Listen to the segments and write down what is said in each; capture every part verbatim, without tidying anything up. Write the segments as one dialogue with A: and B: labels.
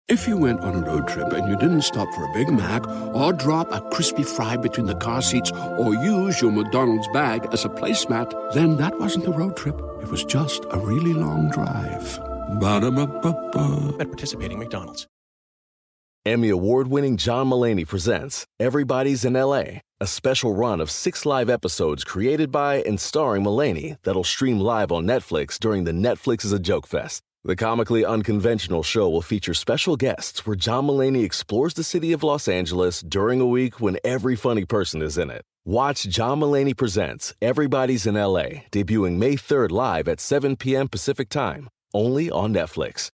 A: If you went on a road trip and you didn't stop for a Big Mac or drop a crispy fry between the car seats or use your McDonald's bag as a placemat, then that wasn't a road trip. It was just a really long drive. Ba-da-ba-ba-ba.
B: At participating McDonald's.
C: Emmy award-winning John Mulaney presents Everybody's in L A, a special run of six live episodes created by and starring Mulaney that'll stream live on Netflix during the Netflix is a Joke Fest. The comically unconventional show will feature special guests where John Mulaney explores the city of Los Angeles during a week when every funny person is in it. Watch John Mulaney Presents Everybody's in L A, debuting May third live at seven p.m. Pacific Time, only on Netflix.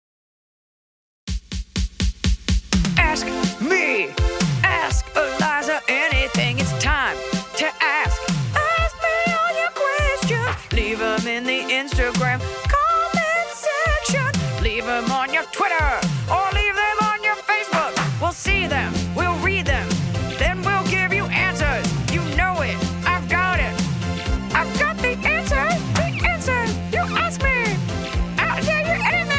D: Ask me, ask Eliza anything. It's time to ask. Ask me all your questions. Leave them in the Instagram comment section. Leave them on your Twitter or leave them on your Facebook. We'll see them, we'll read them, then we'll give you answers. You know it, I've got it. I've got the answer, the answer. You ask me, I'll tell you anything.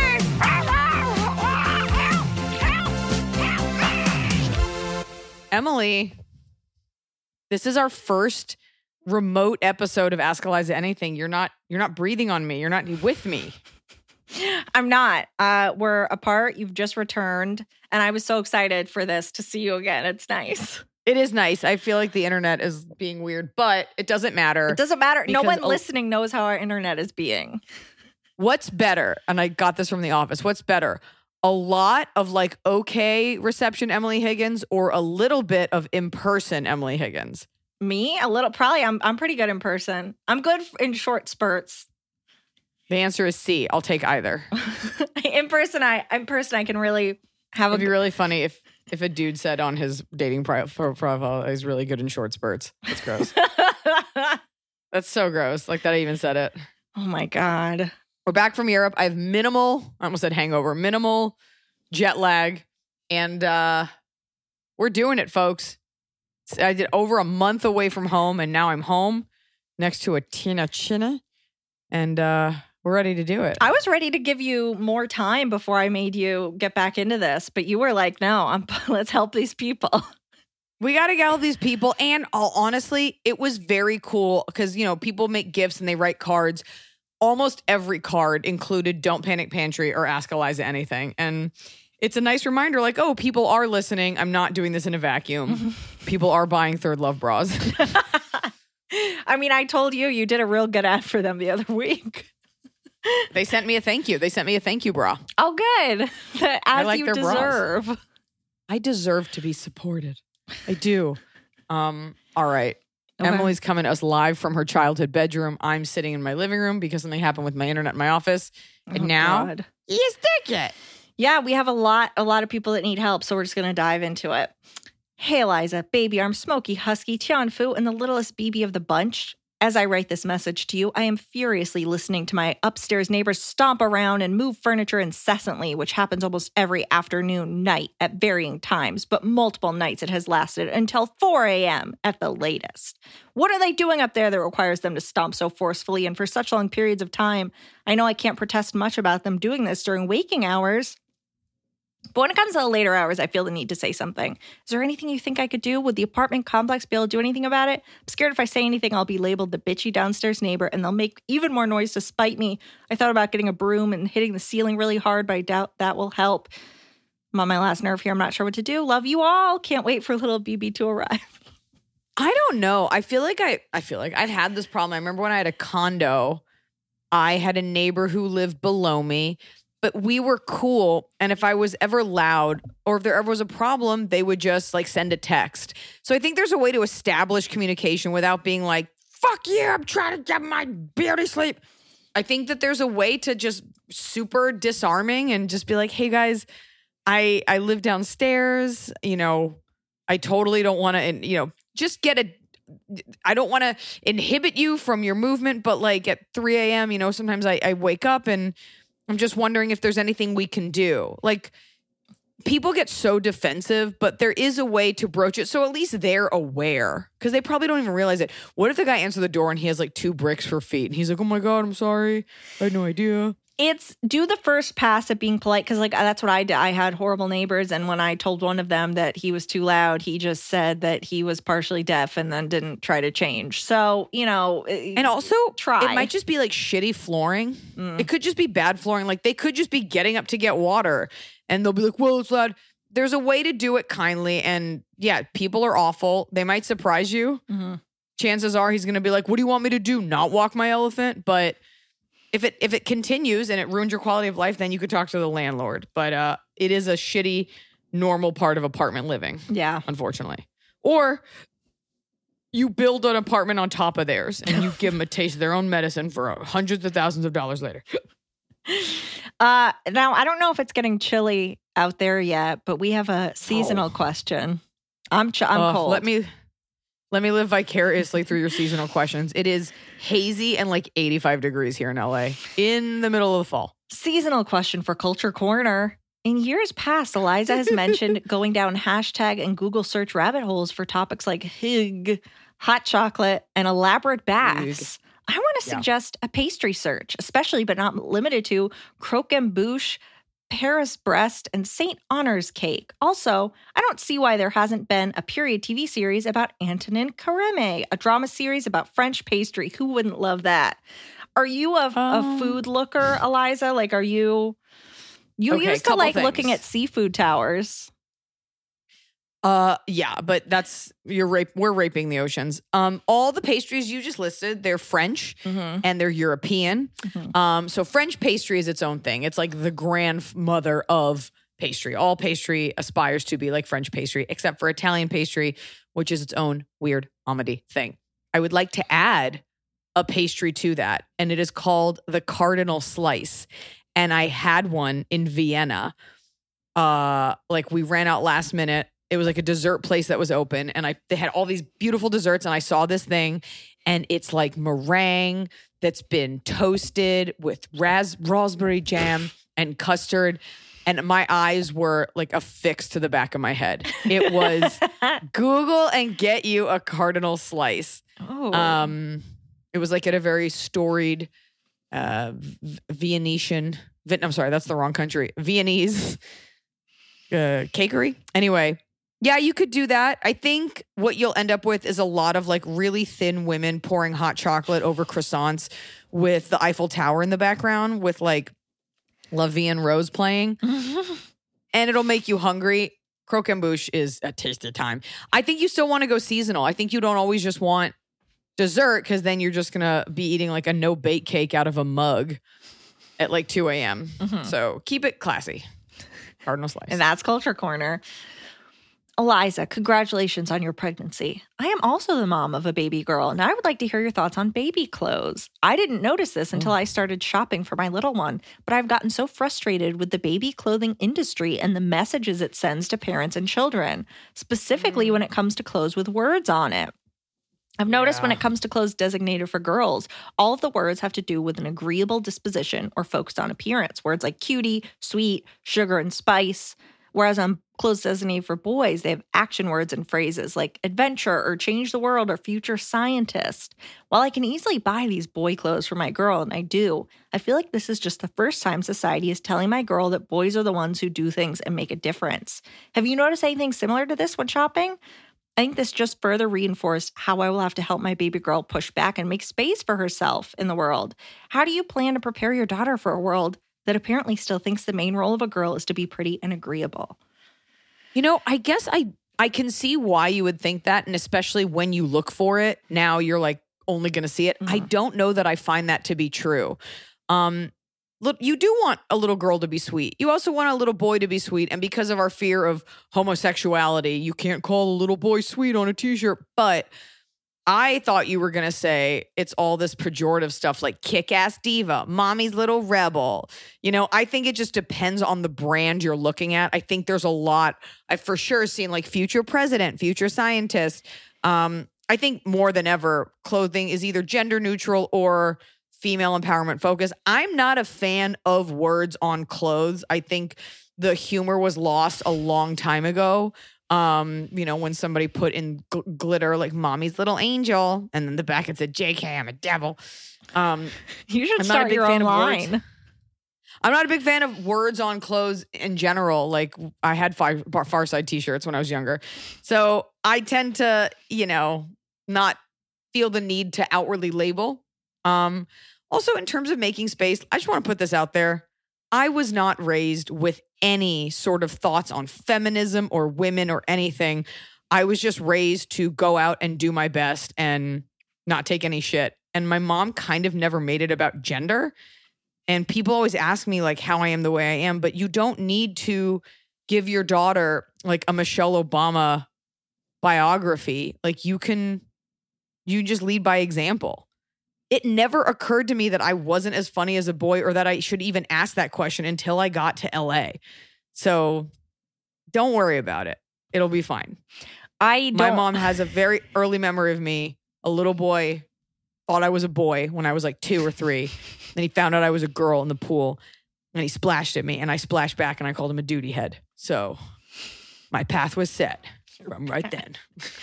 E: Emily, this is our first remote episode of Ask Eliza Anything. You're not you're not breathing on me. You're not with me.
F: I'm not. Uh, we're apart. You've just returned. And I was so excited for this to see you again. It's nice.
E: It is nice. I feel like the internet is being weird, but it doesn't matter.
F: It doesn't matter. No one
E: a-
F: listening knows how our internet is being.
E: What's better? And I got this from the office. What's better? A lot of like okay reception Emily Higgins or a little bit of in-person Emily Higgins?
F: Me? A little. Probably I'm I'm pretty good in person. I'm good in short spurts.
E: The answer is C. I'll take either.
F: in person, I in person I can really have
E: It'd
F: a
E: be really funny if if a dude said on his dating pro- profile he's really good in short spurts. That's gross. That's so gross. Like that I even said it.
F: Oh my God.
E: We're back from Europe. I have minimal, I almost said hangover, minimal jet lag. And uh, we're doing it, folks. I did over a month away from home, and now I'm home next to a Tina China. And uh, we're ready to do it.
F: I was ready to give you more time before I made you get back into this. But you were like, no, I'm, let's help these people.
E: We got to get all these people. And all, honestly, it was very cool because, you know, people make gifts and they write cards. Almost every card included Don't Panic Pantry or Ask Eliza Anything. And it's a nice reminder like, oh, people are listening. I'm not doing this in a vacuum. People are buying Third Love bras.
F: I mean, I told you, you did a real good ad for them the other week.
E: They sent me a thank you. They sent me a thank you bra.
F: Oh, good. As
E: I like
F: you
E: their
F: deserve.
E: bras. I deserve to be supported. I do. Um, all right. Okay. Emily's coming to us live from her childhood bedroom. I'm sitting in my living room because something happened with my internet in my office. And
F: oh,
E: now,
F: God.
E: you stick it.
F: Yeah, we have a lot, a lot of people that need help, so we're just going to dive into it. Hey, Eliza, Baby Arm, Smokey, Husky, Tianfu, and the littlest B B of the bunch. As I write this message to you, I am furiously listening to my upstairs neighbors stomp around and move furniture incessantly, which happens almost every afternoon, night at varying times, but multiple nights it has lasted until four a.m. at the latest. What are they doing up there that requires them to stomp so forcefully and for such long periods of time? I know I can't protest much about them doing this during waking hours, but when it comes to the later hours, I feel the need to say something. Is there anything you think I could do? Would the apartment complex be able to do anything about it? I'm scared if I say anything, I'll be labeled the bitchy downstairs neighbor, and they'll make even more noise to spite me. I thought about getting a broom and hitting the ceiling really hard, but I doubt that will help. I'm on my last nerve here. I'm not sure what to do. Love you all. Can't wait for little B B to arrive.
E: I don't know. I feel like I, I feel like I'd had this problem. I remember when I had a condo, I had a neighbor who lived below me. But we were cool, and if I was ever loud or if there ever was a problem, they would just like send a text. So I think there's a way to establish communication without being like, fuck you, I'm trying to get my beauty sleep. I think that there's a way to just super disarming and just be like, hey guys, I I live downstairs, you know, I totally don't want to, you know, just get a, I don't want to inhibit you from your movement, but like at three a.m., you know, sometimes I, I wake up and I'm just wondering if there's anything we can do. Like, people get so defensive, but there is a way to broach it. So at least they're aware because they probably don't even realize it. What if the guy answers the door and he has like two bricks for feet and he's like, oh my God, I'm sorry. I had no idea.
F: It's do the first pass at being polite because, like, that's what I did. I had horrible neighbors, and when I told one of them that he was too loud, he just said that he was partially deaf and then didn't try to change. So, you know,
E: and also
F: try.
E: It might just be like shitty flooring. Mm. It could just be bad flooring. Like they could just be getting up to get water, and they'll be like, "Well, it's loud." There's a way to do it kindly, and yeah, people are awful. They might surprise you. Mm-hmm. Chances are he's going to be like, "What do you want me to do? Not walk my elephant?" But If it if it continues and it ruins your quality of life, then you could talk to the landlord. But uh, it is a shitty, normal part of apartment living.
F: Yeah.
E: Unfortunately. Or you build an apartment on top of theirs and you give them a taste of their own medicine for hundreds of thousands of dollars later.
F: uh, now, I don't know if it's getting chilly out there yet, but we have a seasonal oh. question. I'm ch- I'm uh, cold.
E: Let me... Let me live vicariously through your seasonal questions. It is hazy and like eighty-five degrees here in L A in the middle of the fall.
F: Seasonal question for Culture Corner. In years past, Eliza has mentioned going down hashtag and Google search rabbit holes for topics like hig, hot chocolate, and elaborate baths. Hig. I want to yeah. suggest a pastry search, especially but not limited to croquembouche, Paris Brest, and Saint Honor's cake. Also, I don't see why there hasn't been a period T V series about Antonin Carême, a drama series about French pastry. Who wouldn't love that? Are you a, um, a food looker, Eliza? Like, are you... You
E: okay,
F: used to like
E: things.
F: looking at seafood towers.
E: Uh, yeah, but that's you're rape. We're raping the oceans. Um, all the pastries you just listed, they're French mm-hmm. and they're European. Mm-hmm. Um, so French pastry is its own thing. It's like the grandmother of pastry. All pastry aspires to be like French pastry, except for Italian pastry, which is its own weird omedy thing. I would like to add a pastry to that, and it is called the Cardinal Slice. And I had one in Vienna. Uh, like we ran out last minute. It was like a dessert place that was open, and I they had all these beautiful desserts, and I saw this thing, and it's like meringue that's been toasted with ras- raspberry jam and custard, and my eyes were like affixed to the back of my head. It was Google and get you a Cardinal Slice.
F: Oh.
E: Um, it was like at a very storied uh, Viennesian, I'm sorry, that's the wrong country, Viennese uh, cakery. Anyway. Yeah, you could do that. I think what you'll end up with is a lot of like really thin women pouring hot chocolate over croissants with the Eiffel Tower in the background with like La Vie en Rose playing. And it'll make you hungry. Croquembouche is a tasty time. I think you still want to go seasonal. I think you don't always just want dessert because then you're just going to be eating like a no-bake cake out of a mug at like two a.m. Mm-hmm. So keep it classy. Cardinal Slice.
F: And that's Culture Corner. Eliza, congratulations on your pregnancy. I am also the mom of a baby girl, and I would like to hear your thoughts on baby clothes. I didn't notice this until I started shopping for my little one, but I've gotten so frustrated with the baby clothing industry and the messages it sends to parents and children, specifically mm. when it comes to clothes with words on it. I've noticed yeah. when it comes to clothes designated for girls, all of the words have to do with an agreeable disposition or focused on appearance. Words like cutie, sweet, sugar, and spice. Whereas on clothes designated for boys, they have action words and phrases like adventure or change the world or future scientist. While I can easily buy these boy clothes for my girl, and I do, I feel like this is just the first time society is telling my girl that boys are the ones who do things and make a difference. Have you noticed anything similar to this when shopping? I think this just further reinforced how I will have to help my baby girl push back and make space for herself in the world. How do you plan to prepare your daughter for a world that apparently still thinks the main role of a girl is to be pretty and agreeable?
E: You know, I guess I I can see why you would think that, and especially when you look for it, now you're like only going to see it. Mm-hmm. I don't know that I find that to be true. Um, look, you do want a little girl to be sweet. You also want a little boy to be sweet, and because of our fear of homosexuality, you can't call a little boy sweet on a t-shirt, but I thought you were going to say it's all this pejorative stuff like kick-ass diva, mommy's little rebel. You know, I think it just depends on the brand you're looking at. I think there's a lot. I've for sure seen like future president, future scientist. Um, I think more than ever, clothing is either gender neutral or female empowerment focused. I'm not a fan of words on clothes. I think the humor was lost a long time ago. Um, you know, when somebody put in gl- glitter like mommy's little angel, and then the back it said J K, I'm a devil. Um,
F: you should
E: I'm
F: start
E: not a big
F: your
E: fan
F: own
E: of
F: line.
E: words. I'm not a big fan of words on clothes in general. Like I had Far, Far Side t-shirts when I was younger. So I tend to, you know, not feel the need to outwardly label. Um, also, in terms of making space, I just want to put this out there. I was not raised with any sort of thoughts on feminism or women or anything. I was just raised to go out and do my best and not take any shit. And my mom kind of never made it about gender. And people always ask me like how I am the way I am, but you don't need to give your daughter like a Michelle Obama biography. Like you can, you just lead by example. It never occurred to me that I wasn't as funny as a boy or that I should even ask that question until I got to L A. So don't worry about it. It'll be fine.
F: I don't.
E: My mom has a very early memory of me. A little boy thought I was a boy when I was like two or three. Then he found out I was a girl in the pool and he splashed at me and I splashed back and I called him a duty head. So my path was set from right then.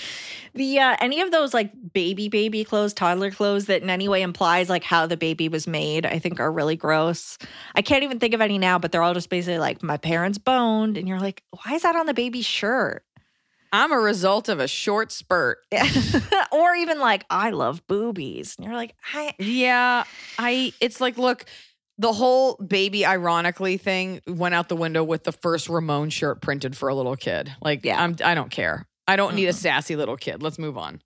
F: The uh, any of those like baby baby clothes, toddler clothes that in any way implies like how the baby was made, I think are really gross. I can't even think of any now, but they're all just basically like my parents boned, and you're like, why is that on the baby's shirt?
E: I'm a result of a short spurt.
F: Or even like I love boobies, and you're like, I
E: yeah, I. It's like, look, the whole baby ironically thing went out the window with the first Ramon shirt printed for a little kid. Like, yeah, I'm, I don't care. I don't need a sassy little kid. Let's move on.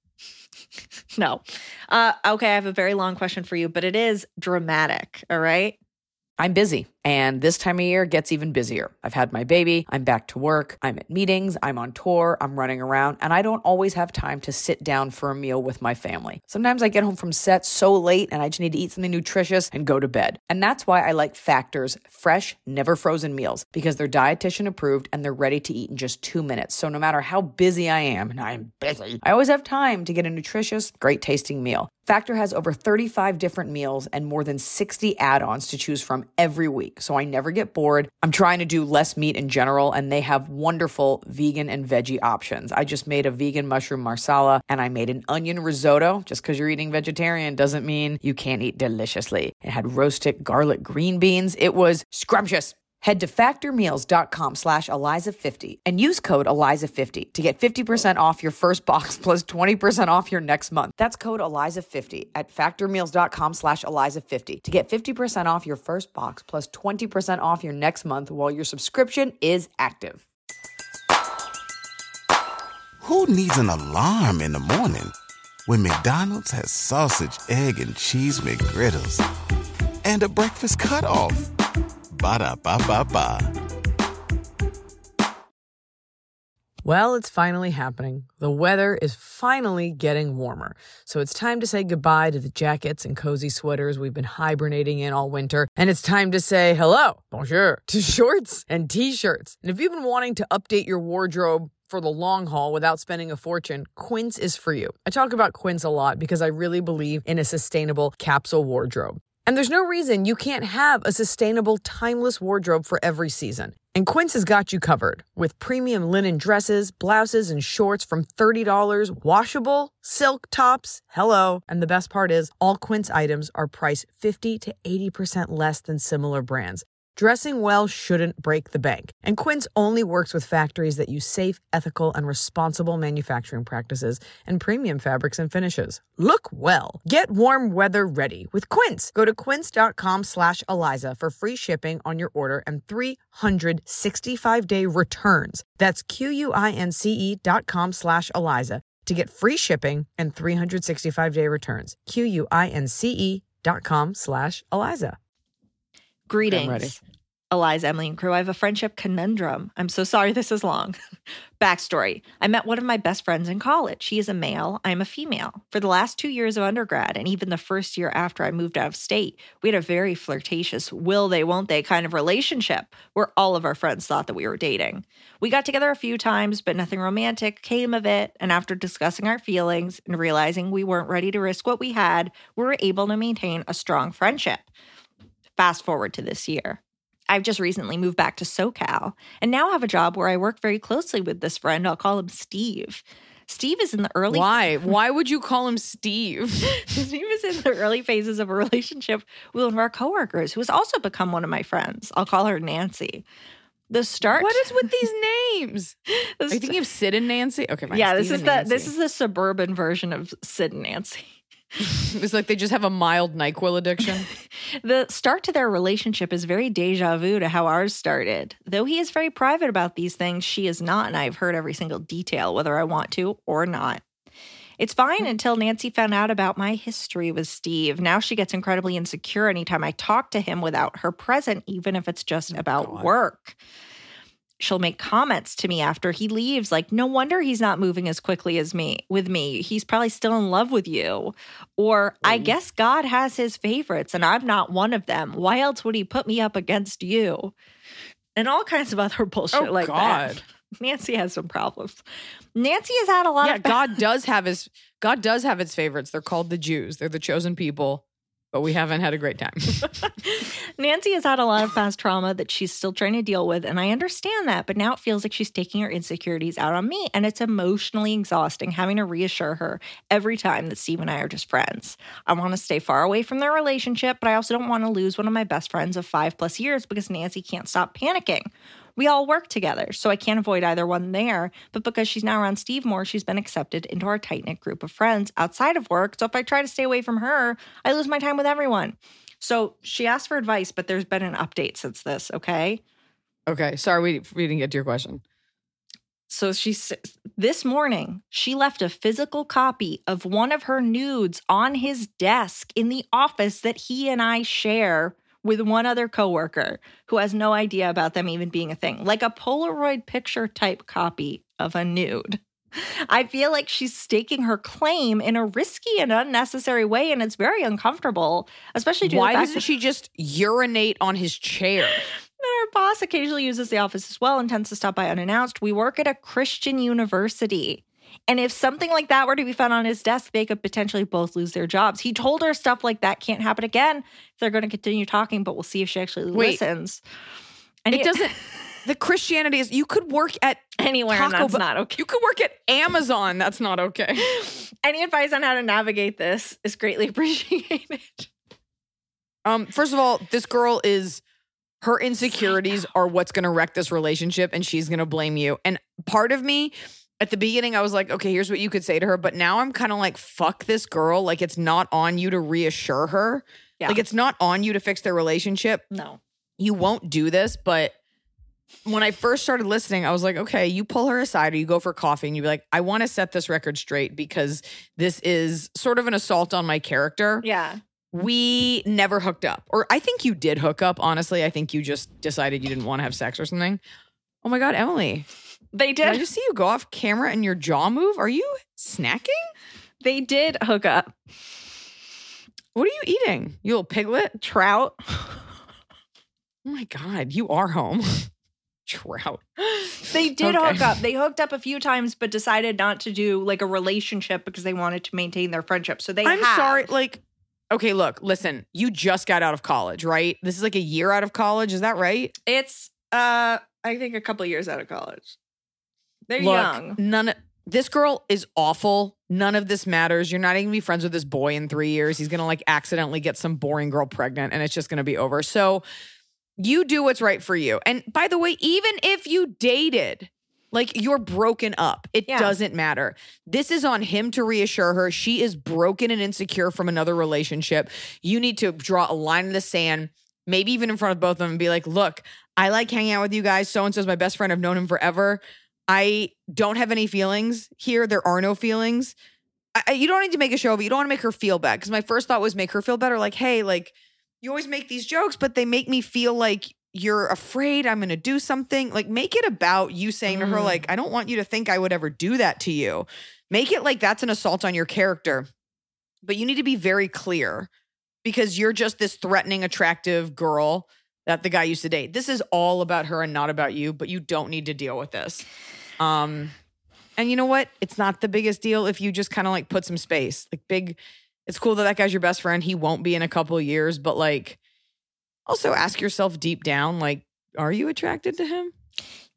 F: No. Uh, okay, I have a very long question for you, but it is dramatic, all right?
B: I'm busy, and this time of year gets even busier. I've had my baby, I'm back to work, I'm at meetings, I'm on tour, I'm running around, and I don't always have time to sit down for a meal with my family. Sometimes I get home from set so late and I just need to eat something nutritious and go to bed. And that's why I like Factor's fresh, never frozen meals, because they're dietitian approved and they're ready to eat in just two minutes. So no matter how busy I am, and I'm busy, I always have time to get a nutritious, great tasting meal. Factor has over thirty-five different meals and more than sixty add-ons to choose from every week, so I never get bored. I'm trying to do less meat in general, and they have wonderful vegan and veggie options. I just made a vegan mushroom marsala, and I made an onion risotto. Just because you're eating vegetarian doesn't mean you can't eat deliciously. It had roasted garlic green beans. It was scrumptious. Head to factormeals.com slash Eliza50 and use code Eliza fifty to get fifty percent off your first box plus twenty percent off your next month. That's code Eliza fifty at factormeals.com slash Eliza50 to get fifty percent off your first box plus twenty percent off your next month while your subscription is active.
G: Who needs an alarm in the morning when McDonald's has sausage, egg, and cheese McGriddles and a breakfast cutoff? Ba-da-ba-ba-ba.
B: Well, it's finally happening. The weather is finally getting warmer. So it's time to say goodbye to the jackets and cozy sweaters we've been hibernating in all winter. And it's time to say hello, bonjour, to shorts and t-shirts. And if you've been wanting to update your wardrobe for the long haul without spending a fortune, Quince is for you. I talk about Quince a lot because I really believe in a sustainable capsule wardrobe. And there's no reason you can't have a sustainable, timeless wardrobe for every season. And Quince has got you covered with premium linen dresses, blouses, and shorts from thirty dollars, washable, silk tops, hello. And the best part is all Quince items are priced fifty to eighty percent less than similar brands. Dressing well shouldn't break the bank. And Quince only works with factories that use safe, ethical, and responsible manufacturing practices and premium fabrics and finishes. Look well. Get warm weather ready with Quince. Go to quince.com slash Eliza for free shipping on your order and three hundred sixty-five day returns. That's Q-U-I-N-C-E dot com slash Eliza to get free shipping and three hundred sixty-five day returns. Q-U-I-N-C-E dot com slash Eliza.
F: Greetings, Eliza, Emily, and crew. I have a friendship conundrum. I'm so sorry this is long. Backstory. I met one of my best friends in college. He is a male. I'm a female. For the last two years of undergrad, and even the first year after I moved out of state, we had a very flirtatious will they, won't they kind of relationship where all of our friends thought that we were dating. We got together a few times, but nothing romantic came of it. And after discussing our feelings and realizing we weren't ready to risk what we had, we were able to maintain a strong friendship. Fast forward to this year. I've just recently moved back to SoCal and now have a job where I work very closely with this friend. I'll call him Steve. Steve is in the early
E: Why? Why would you call him Steve?
F: Steve is in the early phases of a relationship with one of our coworkers who has also become one of my friends. I'll call her Nancy. The start.
E: What is with these names?
F: the
E: Are you thinking of Sid and Nancy? Okay, fine.
F: Yeah,
E: Steve
F: this is
E: and
F: the
E: Nancy.
F: this is the suburban version of Sid and Nancy.
E: It's like they just have a mild NyQuil addiction.
F: The start to their relationship is very deja vu to how ours started. Though he is very private about these things, she is not, and I've heard every single detail, whether I want to or not. It's fine until Nancy found out about my history with Steve. Now she gets incredibly insecure anytime I talk to him without her present, even if it's just about
E: God.
F: work. She'll make comments to me after he leaves, like, no wonder he's not moving as quickly as me with me. He's probably still in love with you. Or, I guess God has his favorites and I'm not one of them. Why else would he put me up against you? And all kinds of other bullshit
E: Oh,
F: like
E: God.
F: that. Nancy has some problems. Nancy has had a lot
E: Yeah,
F: of
E: God does have his God does have its favorites. They're called the Jews. They're the chosen people, but we haven't had a great time.
F: Nancy has had a lot of past trauma that she's still trying to deal with, and I understand that, but now it feels like she's taking her insecurities out on me, and it's emotionally exhausting having to reassure her every time that Steve and I are just friends. I want to stay far away from their relationship, but I also don't want to lose one of my best friends of five plus years because Nancy can't stop panicking. We all work together, so I can't avoid either one there, but because she's now around Steve more, she's been accepted into our tight-knit group of friends outside of work, so if I try to stay away from her, I lose my time with everyone. So she asked for advice, but there's been an update since this, okay?
E: Okay, sorry, we, we didn't get to your question.
F: So she this morning, she left a physical copy of one of her nudes on his desk in the office that he and I share with one other coworker who has no idea about them even being a thing, like a Polaroid picture type copy of a nude. I feel like she's staking her claim in a risky and unnecessary way, and it's very uncomfortable, especially due to
E: Why
F: the fact
E: doesn't
F: that-
E: she just urinate on his chair?
F: that our boss occasionally uses the office as well and tends to stop by unannounced. We work at a Christian university. And if something like that were to be found on his desk, they could potentially both lose their jobs. He told her stuff like that can't happen again if they're going to continue talking, but we'll see if she actually
E: Wait.
F: listens. And
E: It
F: he-
E: doesn't. The Christianity is you could work at
F: anywhere, and
E: Taco
F: that's
E: Bell.
F: not okay.
E: You could work at Amazon. That's not okay.
F: Any advice on how to navigate this is greatly appreciated.
E: Um, first of all, this girl is her insecurities are what's going to wreck this relationship, and she's going to blame you. And part of me, at the beginning, I was like, okay, here's what you could say to her. But now I'm kind of like, fuck this girl. Like, it's not on you to reassure her.
F: Yeah.
E: Like, it's not on you to fix their relationship.
F: No.
E: You won't do this. But when I first started listening, I was like, okay, you pull her aside or you go for coffee and you be like, I want to set this record straight because this is sort of an assault on my character.
F: Yeah.
E: We never hooked up. Or I think you did hook up, honestly. I think you just decided you didn't want to have sex or something. Oh my God, Emily.
F: They
E: Did I
F: did.
E: just see you go off camera and your jaw move? Are you snacking?
F: They did hook up.
E: What are you eating? You little piglet?
F: Trout.
E: Oh my God, you are home. Trout.
F: They did
E: Okay.
F: hook up. They hooked up a few times, but decided not to do like a relationship because they wanted to maintain their friendship. So they
E: I'm
F: have.
E: sorry. Like, okay, look, listen, you just got out of college, right? This is like a year out of college. Is that right?
F: It's, uh, I think a couple years out of college. They're
E: Look,
F: young.
E: None of this girl is awful. None of this matters. You're not even gonna be friends with this boy in three years. He's gonna like accidentally get some boring girl pregnant and it's just gonna be over. So you do what's right for you. And by the way, even if you dated, like you're broken up, it
F: Yeah.
E: doesn't matter. This is on him to reassure her. She is broken and insecure from another relationship. You need to draw a line in the sand, maybe even in front of both of them and be like, look, I like hanging out with you guys. So-and-so is my best friend. I've known him forever. I don't have any feelings here. There are no feelings. I, I- you don't need to make a show of it. You don't want to make her feel bad. Because my first thought was make her feel better. Like, hey, like you always make these jokes, but they make me feel like you're afraid I'm going to do something. Like make it about you saying to her,
F: Mm.
E: like, I don't want you to think I would ever do that to you. Make it like that's an assault on your character. But you need to be very clear because you're just this threatening, attractive girl that the guy used to date. This is all about her and not about you, but you don't need to deal with this. Um, and you know what? It's not the biggest deal if you just kind of like put some space. Like big, it's cool that that guy's your best friend. He won't be in a couple of years, but like also ask yourself deep down, like, are you attracted to him?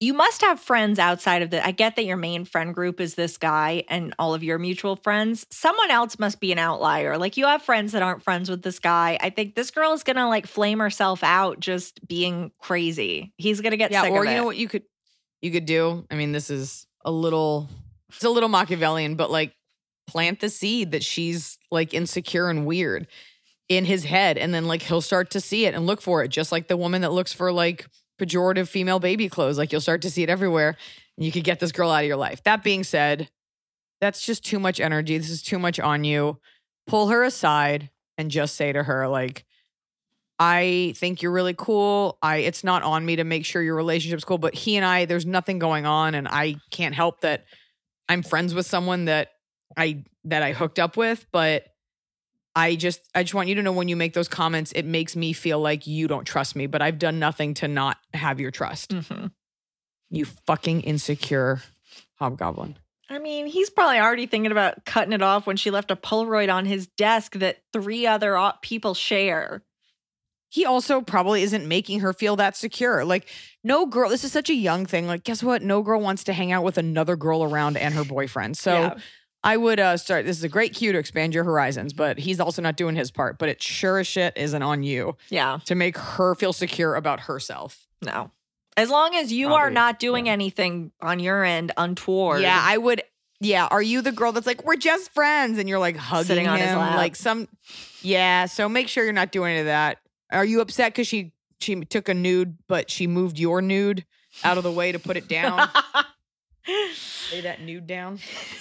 F: You must have friends outside of the, I get that your main friend group is this guy and all of your mutual friends. Someone else must be an outlier. Like you have friends that aren't friends with this guy. I think this girl is going to like flame herself out just being crazy. He's going to get
E: yeah,
F: sick
E: or
F: of
E: you
F: it.
E: know what you could you could do? I mean, this is a little it's a little Machiavellian, but like plant the seed that she's like insecure and weird in his head, and then like he'll start to see it and look for it, just like the woman that looks for like pejorative female baby clothes. Like you'll start to see it everywhere and you could get this girl out of your life. That being said, that's just too much energy. This is too much on you. Pull her aside and just say to her, like, I think you're really cool. I it's not on me to make sure your relationship's cool, but he and I, there's nothing going on, and I can't help that I'm friends with someone that I that I hooked up with, but I just I just want you to know when you make those comments, it makes me feel like you don't trust me, but I've done nothing to not have your trust.
F: Mm-hmm.
E: You fucking insecure hobgoblin.
F: I mean, he's probably already thinking about cutting it off when she left a Polaroid on his desk that three other o- people share.
E: He also probably isn't making her feel that secure. Like, no girl, this is such a young thing. Like, guess what? No girl wants to hang out with another girl around and her boyfriend. So
F: Yeah.
E: I would uh, start. This is a great cue to expand your horizons, but he's also not doing his part. But it sure as shit isn't on you
F: Yeah.
E: to make her feel secure about herself.
F: No. As long as you
E: Probably,
F: are not doing
E: yeah.
F: anything on your end untoward.
E: Yeah, I would. Yeah, are you the girl that's like, we're just friends, and you're like hugging
F: Sitting on
E: him,
F: his lap.
E: like some? Yeah, so make sure you're not doing any of that. Are you upset because she she took a nude, but she moved your nude out of the way to put it down? Lay that nude down.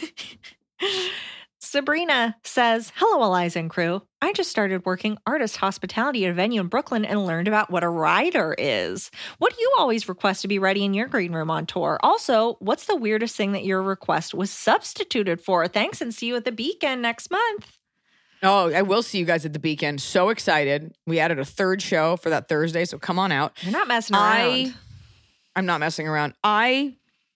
F: Sabrina says, hello, Eliza and crew. I just started working artist hospitality at a venue in Brooklyn and learned about what a rider is. What do you always request to be ready in your green room on tour? Also, what's the weirdest thing that your request was substituted for? Thanks, and see you at the Beacon next month.
E: Oh, I will see you guys at the Beacon. So excited. We added a third show for that Thursday, so come on out.
F: You're not messing around.
E: I, I'm not messing around. I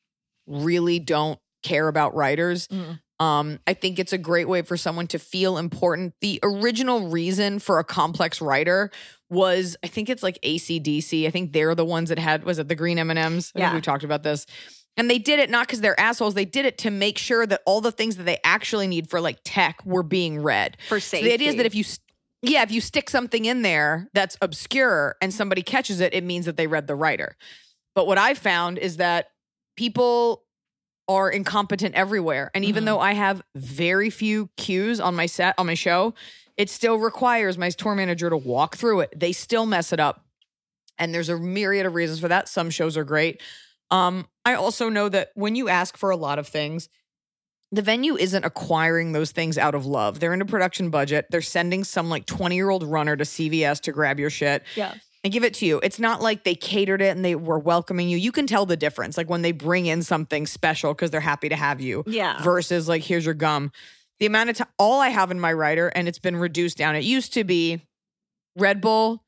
E: really don't care about writers.
F: Mm.
E: Um, I think it's a great way for someone to feel important. The original reason for a complex writer was, I think it's like A C D C. I think they're the ones that had, was it the green M and M's? I
F: Yeah.
E: think we talked about this. And they did it not because they're assholes. They did it to make sure that all the things that they actually need for like tech were being read.
F: For
E: So
F: safety.
E: the idea is that if you, yeah, if you stick something in there that's obscure and somebody catches it, it means that they read the writer. But what I found is that people are incompetent everywhere. And even
F: Mhm.
E: though I have very few cues on my set, on my show, it still requires my tour manager to walk through it. They still mess it up. And there's a myriad of reasons for that. Some shows are great. Um, I also know that when you ask for a lot of things, the venue isn't acquiring those things out of love. They're in a production budget. They're sending some like twenty-year-old runner to C V S to grab your shit.
F: Yeah.
E: And give it to you. It's not like they catered it and they were welcoming you. You can tell the difference. Like when they bring in something special because they're happy to have you.
F: Yeah.
E: Versus like, here's your gum. The amount of time, all I have in my writer, and it's been reduced down. It used to be Red Bull,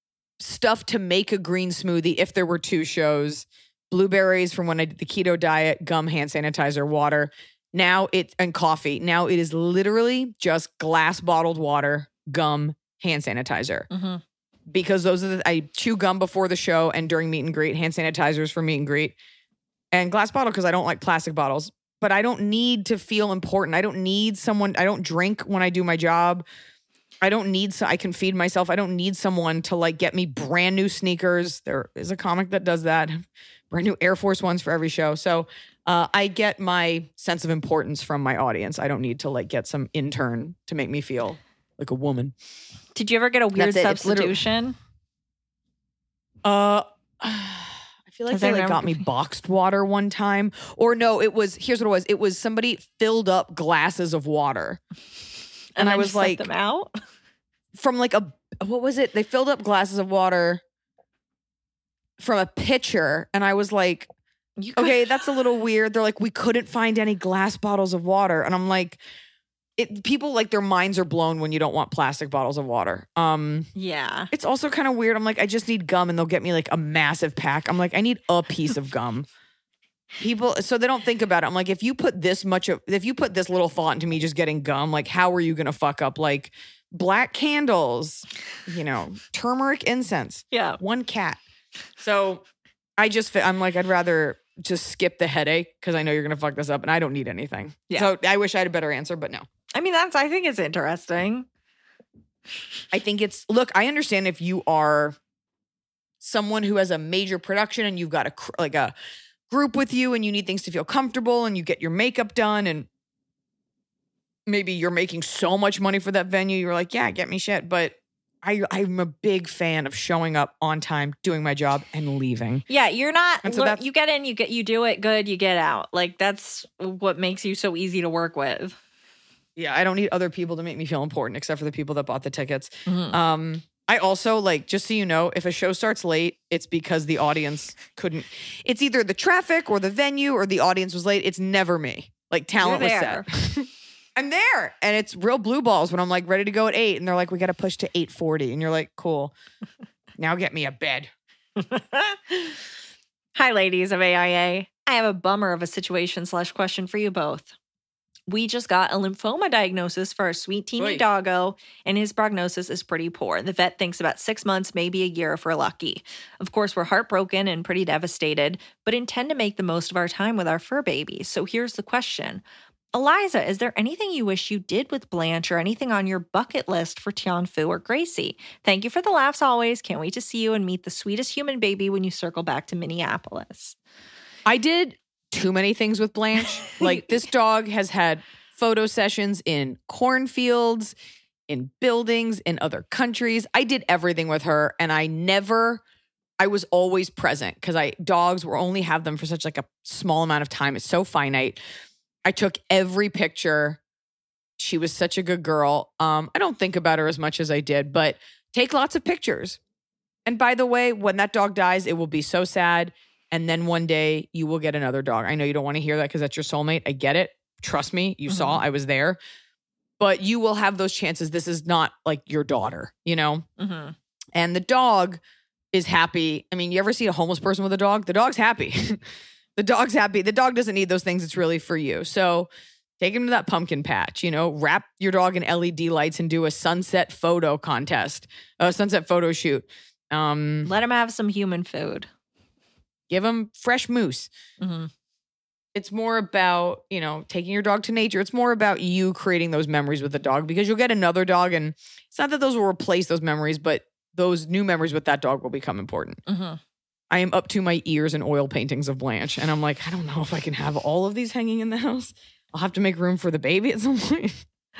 E: stuff to make a green smoothie if there were two shows, blueberries from when I did the keto diet, gum, hand sanitizer, water. Now it, and coffee. Now it is literally just glass bottled water, gum, hand sanitizer.
F: Mm-hmm.
E: Because those are the, I chew gum before the show and during meet and greet, hand sanitizers for meet and greet, and glass bottle because I don't like plastic bottles. But I don't need to feel important. I don't need someone, I don't drink when I do my job. I don't need, so I can feed myself. I don't need someone to like get me brand new sneakers. There is a comic that does that. Brand new Air Force Ones for every show. So uh, I get my sense of importance from my audience. I don't need to like get some intern to make me feel like a woman.
F: Did you ever get a weird
E: That's it. It's literally-
F: substitution?
E: Uh, I feel like
F: Has
E: they
F: I
E: like
F: remember-
E: got me boxed water one time. Or no, it was, here's what it was. It was somebody filled up glasses of water. And I
F: then
E: was
F: just let
E: like,
F: them out?
E: from like a, what was it? They filled up glasses of water from a pitcher. And I was like,
F: You could-
E: okay, that's a little weird. They're like, we couldn't find any glass bottles of water. And I'm like, it, people like their minds are blown when you don't want plastic bottles of water. Um,
F: Yeah.
E: It's also kind of weird. I'm like, I just need gum and they'll get me like a massive pack. I'm like, I need a piece of gum. People, so they don't think about it. I'm like, if you put this much of, if you put this little thought into me just getting gum, like how are you going to fuck up like black candles, you know, turmeric incense,
F: Yeah.
E: one cat. So I just, I'm like, I'd rather just skip the headache because I know you're going to fuck this up and I don't need anything.
F: Yeah.
E: So I wish I had a better answer, but no.
F: I mean, that's, I think it's interesting.
E: I think it's, look, I understand if you are someone who has a major production and you've got a, cr- like a group with you and you need things to feel comfortable and you get your makeup done and maybe you're making so much money for that venue. You're like, yeah, get me shit. But I, I'm a big fan of showing up on time, doing my job, and leaving.
F: Yeah, you're not.
E: And so
F: look,
E: that's-
F: you get in, you get, you do it good, you get out. Like that's what makes you so easy to work with.
E: Yeah, I don't need other people to make me feel important, except for the people that bought the tickets.
F: Mhm.
E: Um, I also like, just so you know, if a show starts late, it's because the audience couldn't. It's either the traffic or the venue or the audience was late. It's never me. Like talent was
F: You're there.
E: set. I'm there, and it's real blue balls when I'm like ready to go at eight, and they're like, "We got to push to eight forty," and you're like, "Cool, now get me a bed."
F: Hi, ladies of A I A. I have a bummer of a situation slash question for you both. We just got a lymphoma diagnosis for our sweet teeny
E: Oy.
F: doggo, and his prognosis is pretty poor. The vet thinks about six months, maybe a year if we're lucky. Of course, we're heartbroken and pretty devastated, but intend to make the most of our time with our fur baby. So here's the question. Eliza, is there anything you wish you did with Blanche or anything on your bucket list for Tianfu or Gracie? Thank you for the laughs always. Can't wait to see you and meet the sweetest human baby when you circle back to Minneapolis.
E: I did too many things with Blanche. Like this dog has had photo sessions in cornfields, in buildings, in other countries. I did everything with her, and I never, I was always present because I dogs will only have them for such like a small amount of time. It's so finite. I took every picture. She was such a good girl. Um, I don't think about her as much as I did, but take lots of pictures. And by the way, when that dog dies, it will be so sad. And then one day you will get another dog. I know you don't want to hear that because that's your soulmate. I get it. Trust me. You
F: Mm-hmm.
E: saw, I was there. But you will have those chances. This is not like your daughter, you know?
F: Mm-hmm.
E: And the dog is happy. I mean, you ever see a homeless person with a dog? The dog's happy. The dog's happy. The dog doesn't need those things. It's really for you. So take him to that pumpkin patch, you know, wrap your dog in L E D lights and do a sunset photo contest, a sunset photo shoot. Um,
F: Let him have some human food.
E: give him fresh moose.
F: Mm-hmm.
E: It's more about, you know, taking your dog to nature. It's more about you creating those memories with the dog because you'll get another dog. And it's not that those will replace those memories, but those new memories with that dog will become important.
F: Mm-hmm.
E: I am up to my ears in oil paintings of Blanche. And I'm like, I don't know if I can have all of these hanging in the house. I'll have to make room for the baby at some point.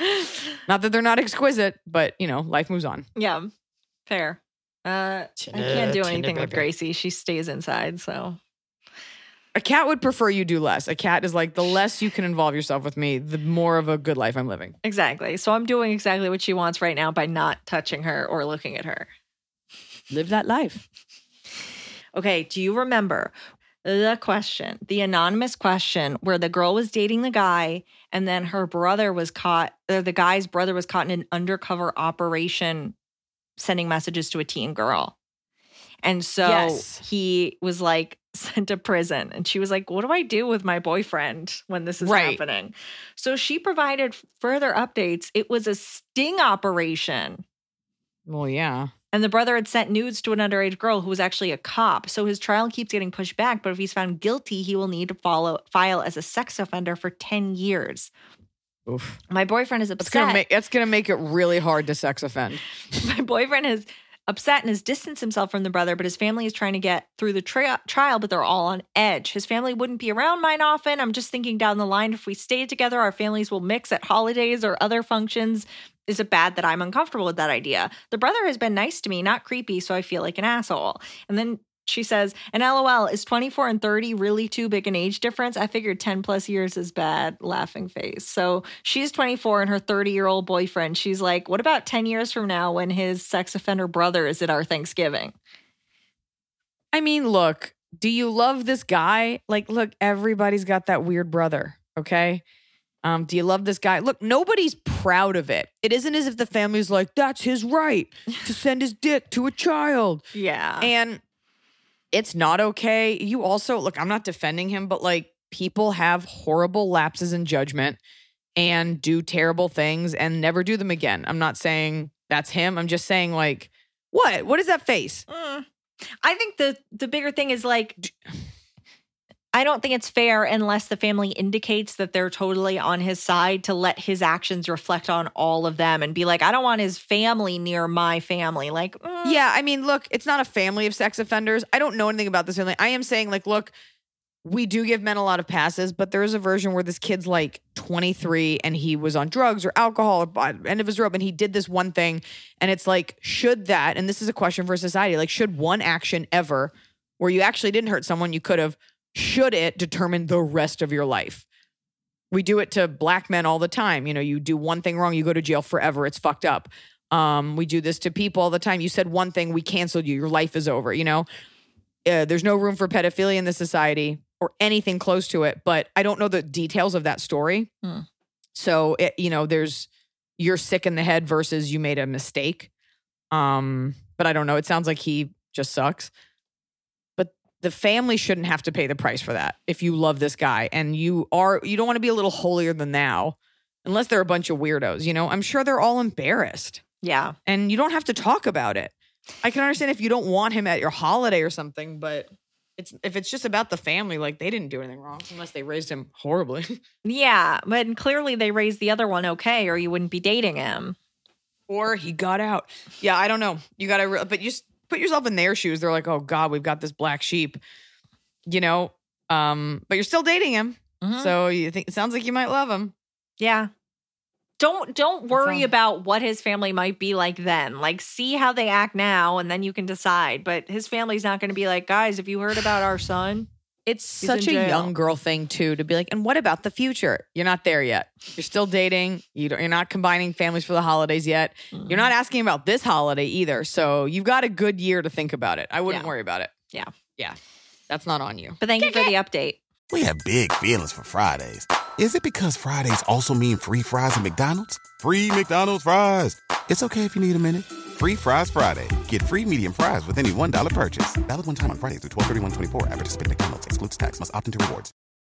E: Not that they're not exquisite, but, you know, life moves on.
F: Yeah, fair. Uh, I can't do anything with Gracie. She stays inside, so.
E: A cat would prefer you do less. A cat is like, the less you can involve yourself with me, the more of a good life I'm living.
F: Exactly. So I'm doing exactly what she wants right now by not touching her or looking at her.
E: Live that life.
F: Okay, do you remember the question, the anonymous question where the girl was dating the guy and then her brother was caught, or the guy's brother was caught in an undercover operation sending messages to a teen girl? And so
E: Yes.
F: he was like sent to prison. And she was like, what do I do with my boyfriend when this is
E: Right.
F: happening? So she provided further updates. It was a sting operation.
E: Well, yeah.
F: And the brother had sent nudes to an underage girl who was actually a cop. So his trial keeps getting pushed back. But if he's found guilty, he will need to follow, file as a sex offender for ten years.
E: Oof.
F: My boyfriend is
E: That's gonna
F: upset.
E: make that's gonna make it really hard to sex offend.
F: My boyfriend is upset and has distanced himself from the brother, but his family is trying to get through the tri- trial, but they're all on edge. His family wouldn't be around mine often. I'm just thinking down the line, if we stay together, our families will mix at holidays or other functions. Is it bad that I'm uncomfortable with that idea? The brother has been nice to me, not creepy, so I feel like an asshole. And then she says, and LOL, is twenty-four and thirty really too big an age difference? I figured ten plus years is bad, laughing face. So she's twenty-four and her thirty-year-old boyfriend, she's like, what about ten years from now when his sex offender brother is at our Thanksgiving?
E: I mean, look, do you love this guy? Like, look, everybody's got that weird brother, okay? Um, do you love this guy? Look, nobody's proud of it. It isn't as if the family's like, that's his right to send his dick to a child.
F: Yeah.
E: And it's not okay. You also, look, I'm not defending him, but like people have horrible lapses in judgment and do terrible things and never do them again. I'm not saying that's him. I'm just saying like, what? What is that face?
F: Mm. I think the the bigger thing is like, I don't think it's fair unless the family indicates that they're totally on his side to let his actions reflect on all of them and be like, I don't want his family near my family. Like, mm.
E: Yeah, I mean, look, it's not a family of sex offenders. I don't know anything about this family. I am saying, like, look, we do give men a lot of passes, but there is a version where this kid's like twenty-three and he was on drugs or alcohol or by the end of his rope and he did this one thing. And it's like, should that, and this is a question for society, like, should one action ever where you actually didn't hurt someone you could have, should it determine the rest of your life? We do it to black men all the time. You know, you do one thing wrong, you go to jail forever. It's fucked up. Um, we do this to people all the time. You said one thing, we canceled you. Your life is over, you know? Uh, there's no room for pedophilia in this society or anything close to it, but I don't know the details of that story.
F: Hmm.
E: So, it, you know, there's, you're sick in the head versus you made a mistake. Um, but I don't know. It sounds like he just sucks. But the family shouldn't have to pay the price for that. If you love this guy and you are, you don't want to be a little holier than thou, unless they're a bunch of weirdos, you know, I'm sure they're all embarrassed.
F: Yeah.
E: And you don't have to talk about it. I can understand if you don't want him at your holiday or something, but it's if it's just about the family, like they didn't do anything wrong unless they raised him horribly.
F: Yeah, but clearly they raised the other one okay, or you wouldn't be dating him.
E: Or he got out. Yeah, I don't know. You got to, re- but you just put yourself in their shoes. They're like, oh God, we've got this black sheep, you know, um, but you're still dating him.
F: Mhm.
E: So you think, it sounds like you might love him.
F: Yeah. Don't don't worry
E: all.
F: about what his family might be like then. Like, see how they act now, and then you can decide. But his family's not going to be like, guys, have you heard about our son?
E: It's
F: He's
E: such
F: in
E: a
F: jail.
E: young girl thing too, to be like, and what about the future? You're not there yet. You're still dating. You don't, you're not combining families for the holidays yet.
F: Mhm.
E: You're not asking about this holiday either. So you've got a good year to think about it. I wouldn't
F: Yeah.
E: worry about it.
F: Yeah.
E: Yeah. That's not on you.
F: But thank you for the update.
G: We have big feelings for Fridays. Is it because Fridays also mean free fries at McDonald's? Free McDonald's fries. It's okay if you need a minute. Free Fries Friday. Get free medium fries with any one dollar purchase. Valid one time on Fridays through twelve thirty-one twenty-four. At participating McDonald's. Excludes tax. Must opt into rewards.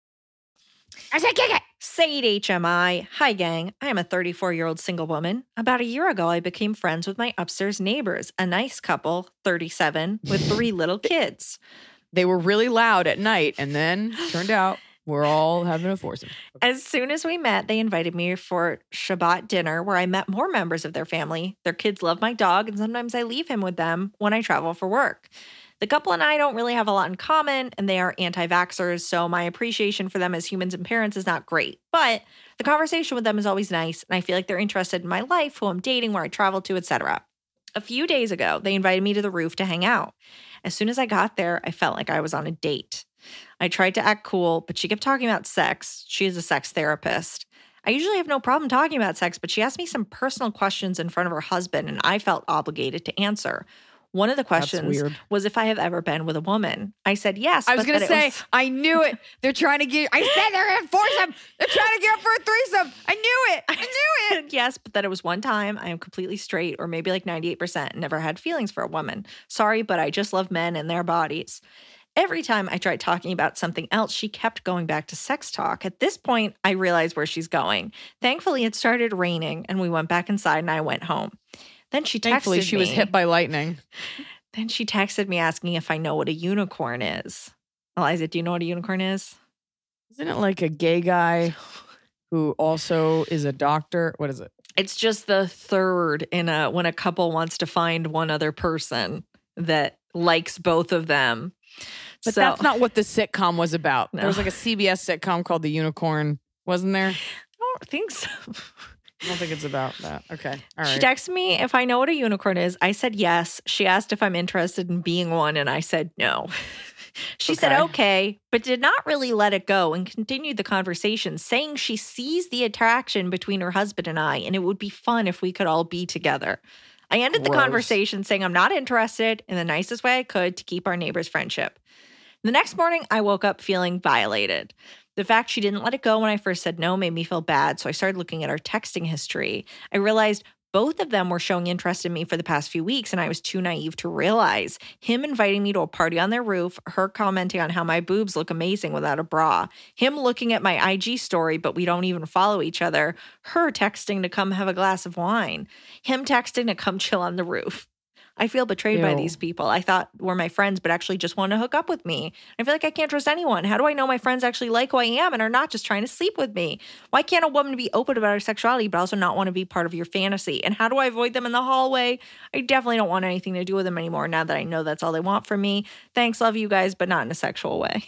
F: I said kick it. Sade H M I. Hi, gang. I am a thirty-four-year-old single woman. About a year ago, I became friends with my upstairs neighbors, a nice couple, thirty-seven, with three little kids.
E: They were really loud at night, and then turned out we're all having a foursome.
F: As soon as we met, they invited me for Shabbat dinner where I met more members of their family. Their kids love my dog, and sometimes I leave him with them when I travel for work. The couple and I don't really have a lot in common, and they are anti-vaxxers, so my appreciation for them as humans and parents is not great. But the conversation with them is always nice, and I feel like they're interested in my life, who I'm dating, where I travel to, et cetera. A few days ago, they invited me to the roof to hang out. As soon as I got there, I felt like I was on a date. I tried to act cool, but she kept talking about sex. She is a sex therapist. I usually have no problem talking about sex, but she asked me some personal questions in front of her husband, and I felt obligated to answer. One of the questions
E: weird.
F: was if I have ever been with a woman. I said yes.
E: I was
F: but
E: going to
F: that it
E: say,
F: was-
E: I knew it. They're trying to get, I said they're going to force him. They're trying to get up for a threesome. I knew it. I knew it.
F: yes, but that it was one time. I am completely straight, or maybe like ninety-eight percent, never had feelings for a woman. Sorry, but I just love men and their bodies. Every time I tried talking about something else, she kept going back to sex talk. At this point, I realized where she's going. Thankfully, it started raining, and we went back inside, and I went home. Then she texted
E: Thankfully, she
F: me.
E: was hit by lightning.
F: Then she texted me asking if I know what a unicorn is. Eliza, do you know what a unicorn is?
E: Isn't it like a gay guy who also is a doctor? What is it?
F: It's just the third in a when a couple wants to find one other person that likes both of them.
E: But
F: So-
E: that's not what the sitcom was about.
F: No.
E: There was like a C B S sitcom called The Unicorn, wasn't there?
F: I don't think so.
E: I don't think it's about that. Okay. All
F: She
E: right.
F: texted me if I know what a unicorn is. I said yes. She asked if I'm interested in being one, and I said no. She said
E: Okay.
F: okay, but did not really let it go and continued the conversation, saying she sees the attraction between her husband and I, and it would be fun if we could all be together. I ended the
E: Gross.
F: conversation saying I'm not interested in the nicest way I could to keep our neighbor's friendship. The next morning, I woke up feeling violated. The fact she didn't let it go when I first said no made me feel bad, so I started looking at our texting history. I realized both of them were showing interest in me for the past few weeks, and I was too naive to realize. Him inviting me to a party on their roof, her commenting on how my boobs look amazing without a bra, him looking at my I G story, but we don't even follow each other, her texting to come have a glass of wine, him texting to come chill on the roof. I feel betrayed by
B: Ew.
F: these people. I thought were my friends, but actually just want to hook up with me. I feel like I can't trust anyone. How do I know my friends actually like who I am and are not just trying to sleep with me? Why can't a woman be open about her sexuality, but also not want to be part of your fantasy? And how do I avoid them in the hallway? I definitely don't want anything to do with them anymore now that I know that's all they want from me. Thanks, love you guys, but not in a sexual way.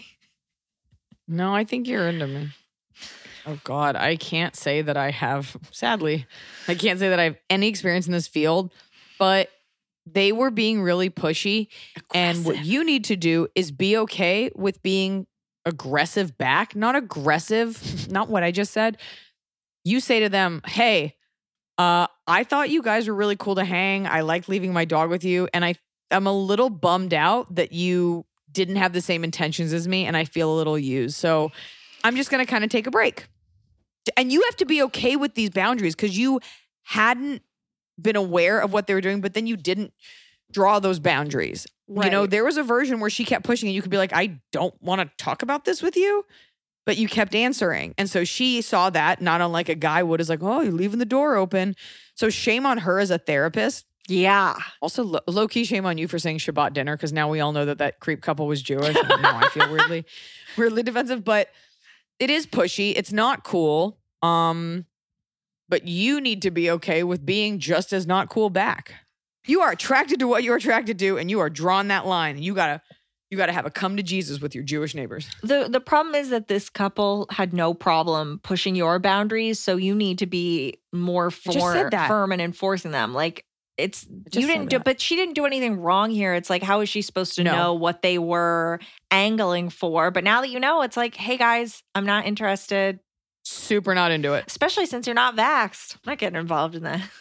B: No, I think you're into me. Oh, God. I can't say that I have, sadly, I can't say that I have any experience in this field, but they were being really pushy. And what you need to do is be okay with being aggressive back, not aggressive, not what I just said. You say to them, hey, uh, I thought you guys were really cool to hang. I like leaving my dog with you. And I, I'm a little bummed out that you didn't have the same intentions as me and I feel a little used. So I'm just going to kind of take a break. And you have to be okay with these boundaries because you hadn't been aware of what they were doing, but then you didn't draw those boundaries. Right. You know, there was a version where she kept pushing and you could be like, I don't want to talk about this with you, but you kept answering. And so she saw that not unlike a guy would, is like, oh, you're leaving the door open. So shame on her as a therapist.
F: Yeah.
B: Also, lo- low-key shame on you for saying Shabbat dinner because now we all know that that creep couple was Jewish. And now I feel weirdly, weirdly defensive, but it is pushy. It's not cool. Um, but you need to be okay with being just as not cool back. You are attracted to what you're attracted to, and you are drawing that line. And you gotta, you gotta have a come to Jesus with your Jewish neighbors.
F: The the problem is that this couple had no problem pushing your boundaries, so you need to be more for, firm and enforcing them. Like it's you didn't do, but she didn't do anything wrong here. It's like, how is she supposed to
B: no.
F: know what they were angling for? But now that you know, it's like, hey guys, I'm not interested.
B: Super not into it.
F: Especially since you're not vaxxed. I'm not getting involved in that.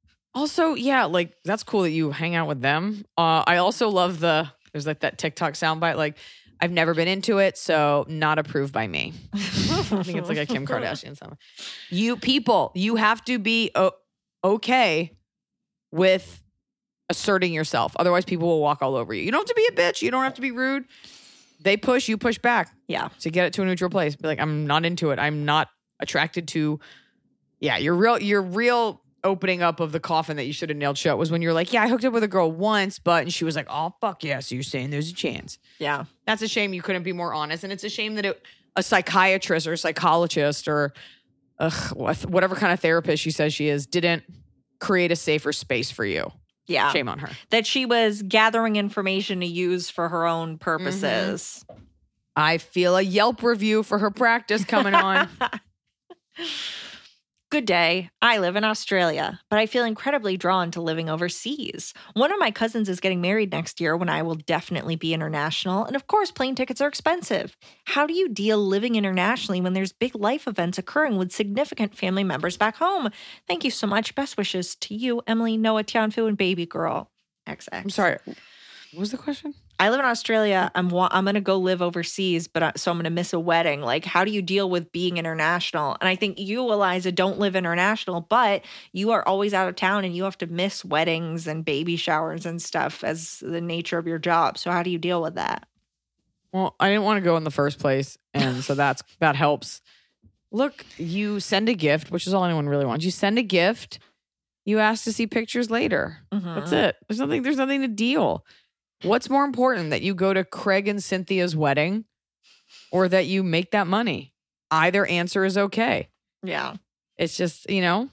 B: Also, yeah, like that's cool that you hang out with them. Uh, I also love the, there's like that TikTok soundbite, like, I've never been into it, so not approved by me. I think it's like a Kim Kardashian song. You people, you have to be o- okay with asserting yourself. Otherwise, people will walk all over you. You don't have to be a bitch. You don't have to be rude. They push, you push back.
F: Yeah.
B: To get it to a neutral place. Be like, I'm not into it. I'm not attracted to, yeah, your real, your real opening up of the coffin that you should have nailed shut was when you're like, yeah, I hooked up with a girl once, but, and she was like, oh, fuck yeah. So you're saying there's a chance.
F: Yeah.
B: That's a shame you couldn't be more honest. And it's a shame that it, a psychiatrist or a psychologist or ugh, whatever kind of therapist she says she is didn't create a safer space for you.
F: Yeah.
B: Shame on her.
F: That she was gathering information to use for her own purposes.
B: Mm-hmm. I feel a Yelp review for her practice coming on.
F: Good day. I live in Australia, but I feel incredibly drawn to living overseas. One of my cousins is getting married next year when I will definitely be international. And of course, plane tickets are expensive. How do you deal living internationally when there's big life events occurring with significant family members back home? Thank you so much. Best wishes to you, Emily, Noah, Tianfu, and baby girl. X X.
B: I'm sorry. What was the question?
F: I live in Australia. I'm wa- I'm going to go live overseas, but I, so I'm going to miss a wedding. Like, how do you deal with being international? And I think you, Eliza, don't live international, but you are always out of town and you have to miss weddings and baby showers and stuff as the nature of your job. So how do you deal with that?
B: Well, I didn't want to go in the first place, and so that's that helps. Look, you send a gift, which is all anyone really wants. You send a gift. You ask to see pictures later.
F: Mm-hmm.
B: That's it. There's nothing. There's nothing to deal. What's more important, that you go to Craig and Cynthia's wedding or that you make that money? Either answer is okay.
F: Yeah.
B: It's just, you know,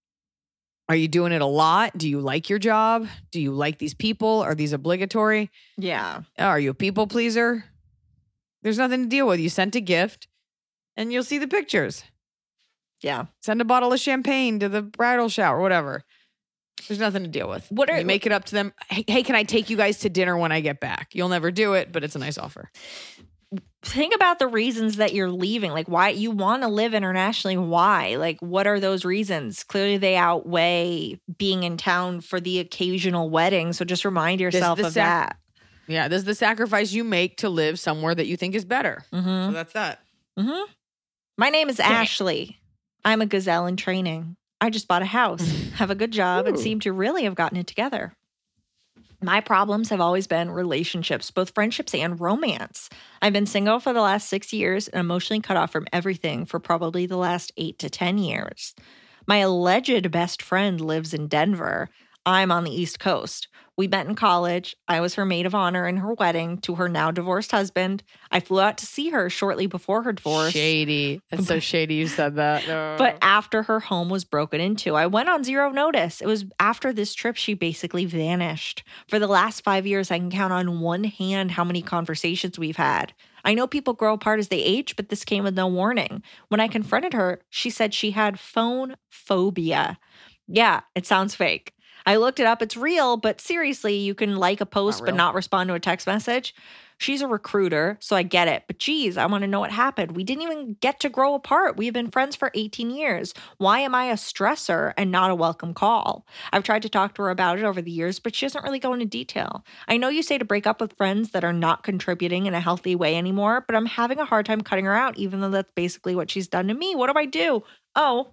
B: are you doing it a lot? Do you like your job? Do you like these people? Are these obligatory?
F: Yeah.
B: Are you a people pleaser? There's nothing to deal with. You sent a gift and you'll see the pictures.
F: Yeah.
B: Send a bottle of champagne to the bridal shower, whatever. There's nothing to deal with.
F: What are
B: you make it up to them? Hey, hey, can I take you guys to dinner when I get back? You'll never do it, but it's a nice offer.
F: Think about the reasons that you're leaving. Like, why you want to live internationally. Why? Like, what are those reasons? Clearly, they outweigh being in town for the occasional wedding. So just remind yourself of sac- that.
B: Yeah, this is the sacrifice you make to live somewhere that you think is better.
F: Mm-hmm.
B: So that's that.
F: Mm-hmm. My name is
B: Dang.
F: Ashley. I'm a gazelle in training. I just bought a house, have a good job,
B: Ooh.
F: and seem to really have gotten it together. My problems have always been relationships, both friendships and romance. I've been single for the last six years and emotionally cut off from everything for probably the last eight to ten years. My alleged best friend lives in Denver. I'm on the East Coast. We met in college. I was her maid of honor in her wedding to her now divorced husband. I flew out to see her shortly before her divorce.
E: Shady. That's so shady you said that. No.
F: But after her home was broken into, I went on zero notice. It was after this trip she basically vanished. For the last five years, I can count on one hand how many conversations we've had. I know people grow apart as they age, but this came with no warning. When I confronted her, she said she had phone phobia. Yeah, it sounds fake. I looked it up. It's real, but seriously, you can like a post
E: Not
F: but
E: real.
F: not respond to a text message. She's a recruiter, so I get it. But geez, I want to know what happened. We didn't even get to grow apart. We've been friends for eighteen years. Why am I a stressor and not a welcome call? I've tried to talk to her about it over the years, but she doesn't really go into detail. I know you say to break up with friends that are not contributing in a healthy way anymore, but I'm having a hard time cutting her out, even though that's basically what she's done to me. What do I do? Oh,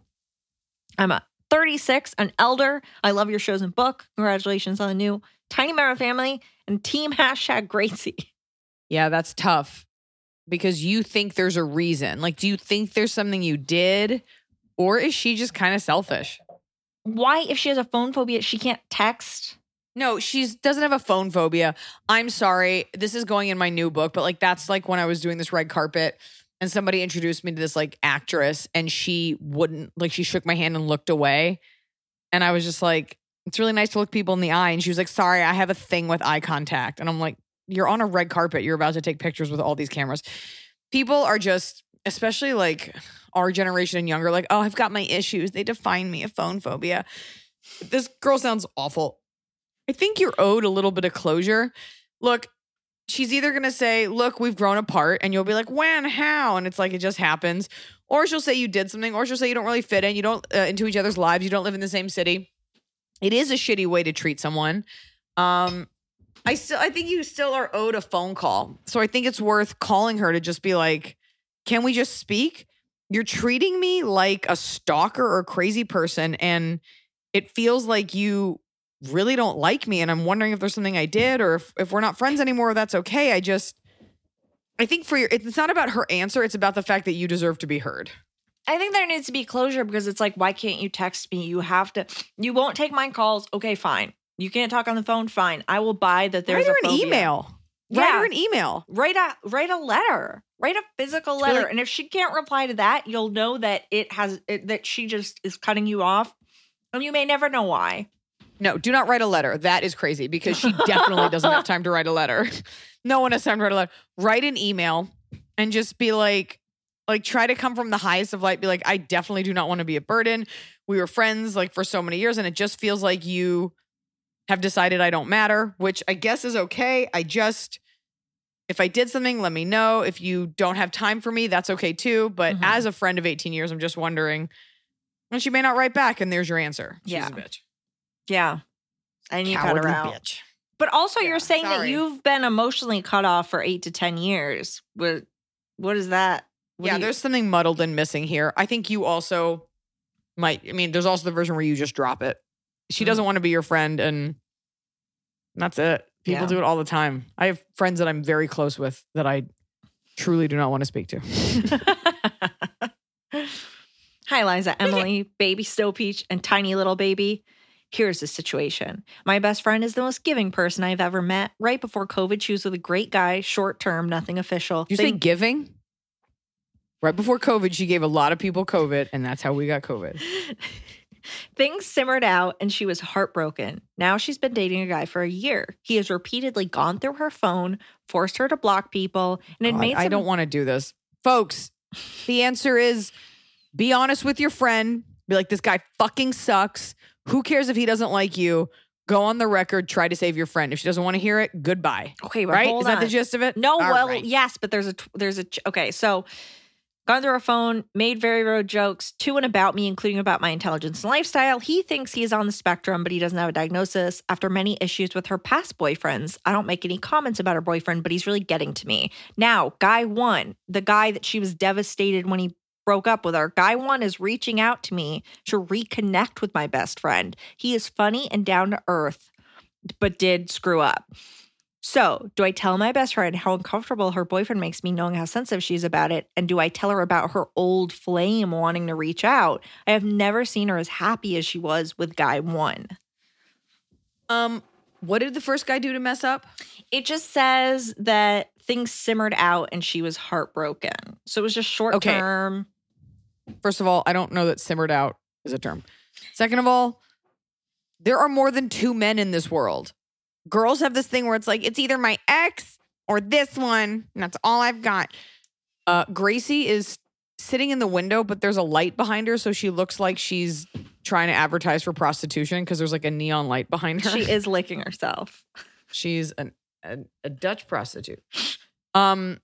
F: I'm a thirty-six, an elder. I love your shows and book. Congratulations on the new Tiny Marrow family and team hashtag Gracie.
E: Yeah, that's tough because you think there's a reason. Like, do you think there's something you did, or is she just kind of selfish?
F: Why, if she has a phone phobia, she can't text?
E: No, she's doesn't have a phone phobia. I'm sorry. This is going in my new book, but like that's like when I was doing this red carpet and somebody introduced me to this like actress and she wouldn't, like she shook my hand and looked away. And I was just like, it's really nice to look people in the eye. And she was like, sorry, I have a thing with eye contact. And I'm like, you're on a red carpet. You're about to take pictures with all these cameras. People are just, especially like our generation and younger, like, oh, I've got my issues. They define me, a phone phobia. This girl sounds awful. I think you're owed a little bit of closure. Look, she's either going to say, look, we've grown apart, and you'll be like, when, how? And it's like, it just happens. Or she'll say you did something, or she'll say you don't really fit in. You don't uh, into each other's lives. You don't live in the same city. It is a shitty way to treat someone. Um, I still, I think you still are owed a phone call. So I think it's worth calling her to just be like, can we just speak? You're treating me like a stalker or a crazy person, and it feels like you really don't like me, and I'm wondering if there's something I did, or if, if we're not friends anymore, that's okay. I just, I think for your, it's not about her answer. It's about the fact that you deserve to be heard.
F: I think there needs to be closure because it's like, why can't you text me? You have to, you won't take my calls. Okay, fine. You can't talk on the phone. Fine. I will buy that there's
E: Write her
F: a
E: an
F: phobia.
E: email.
F: Yeah.
E: Write her an email.
F: Write a, write a letter. Write a physical letter.
E: like-
F: and if she can't reply to that, you'll know that it has, it, that she just is cutting you off. And you may never know why.
E: No, do not write a letter. That is crazy because she definitely doesn't have time to write a letter. No one has time to write a letter. Write an email and just be like, like try to come from the highest of light. Be like, I definitely do not want to be a burden. We were friends like for so many years, and it just feels like you have decided I don't matter, which I guess is okay. I just, if I did something, let me know. If you don't have time for me, that's okay too. But
F: Mhm.
E: as a friend of eighteen years, I'm just wondering, and she may not write back, and there's your answer. She's
F: Yeah.
E: a bitch.
F: Yeah. And you cut
E: Cowardly
F: her out.
E: bitch.
F: But also
E: Yeah,
F: you're saying that
E: sorry.
F: you've been emotionally cut off for eight to ten years. What, what is that? What
E: Yeah,
F: do you-
E: there's something muddled and missing here. I think you also might, I mean, there's also the version where you just drop it. She
F: Mm.
E: doesn't want to be your friend, and that's it. People
F: Yeah.
E: do it all the time. I have friends that I'm very close with that I truly do not want to speak to.
F: Hi, Liza, Emily, baby Snow Peach, and tiny little baby. Here's the situation. My best friend is the most giving person I've ever met. Right before COVID, she was with a great guy, short term, nothing official.
E: Did you
F: They-
E: say giving? Right before COVID, she gave a lot of people COVID, and that's how we got COVID.
F: Things simmered out and she was heartbroken. Now she's been dating a guy for a year. He has repeatedly gone through her phone, forced her to block people, and it
E: God,
F: made some-
E: I don't want to do this. Folks, the answer is be honest with your friend. Be like, this guy fucking sucks. Who cares if he doesn't like you? Go on the record, try to save your friend. If she doesn't want to hear it, goodbye.
F: Okay, but
E: Right?
F: hold
E: Is that
F: on.
E: the gist of it?
F: No,
E: All
F: well,
E: right.
F: yes, but there's a t- there's a ch- okay. So, gone through her phone, made very rude jokes to and about me, including about my intelligence and lifestyle. He thinks he is on the spectrum, but he doesn't have a diagnosis. After many issues with her past boyfriends, I don't make any comments about her boyfriend, but he's really getting to me. Now, guy one, the guy that she was devastated when he broke up with her, guy one is reaching out to me to reconnect with my best friend. He is funny and down to earth, but did screw up. So, do I tell my best friend how uncomfortable her boyfriend makes me knowing how sensitive she is about it? And do I tell her about her old flame wanting to reach out? I have never seen her as happy as she was with guy one.
E: Um, What did the first guy do to mess up?
F: It just says that things simmered out and she was heartbroken. So it was just short
E: Okay.
F: term.
E: First of all, I don't know that simmered out is a term. Second of all, there are more than two men in this world. Girls have this thing where it's like, it's either my ex or this one, and that's all I've got. Uh, Gracie is sitting in the window, but there's a light behind her, so she looks like she's trying to advertise for prostitution because there's like a neon light behind her.
F: She is licking herself.
E: She's an, a, a Dutch prostitute. Um,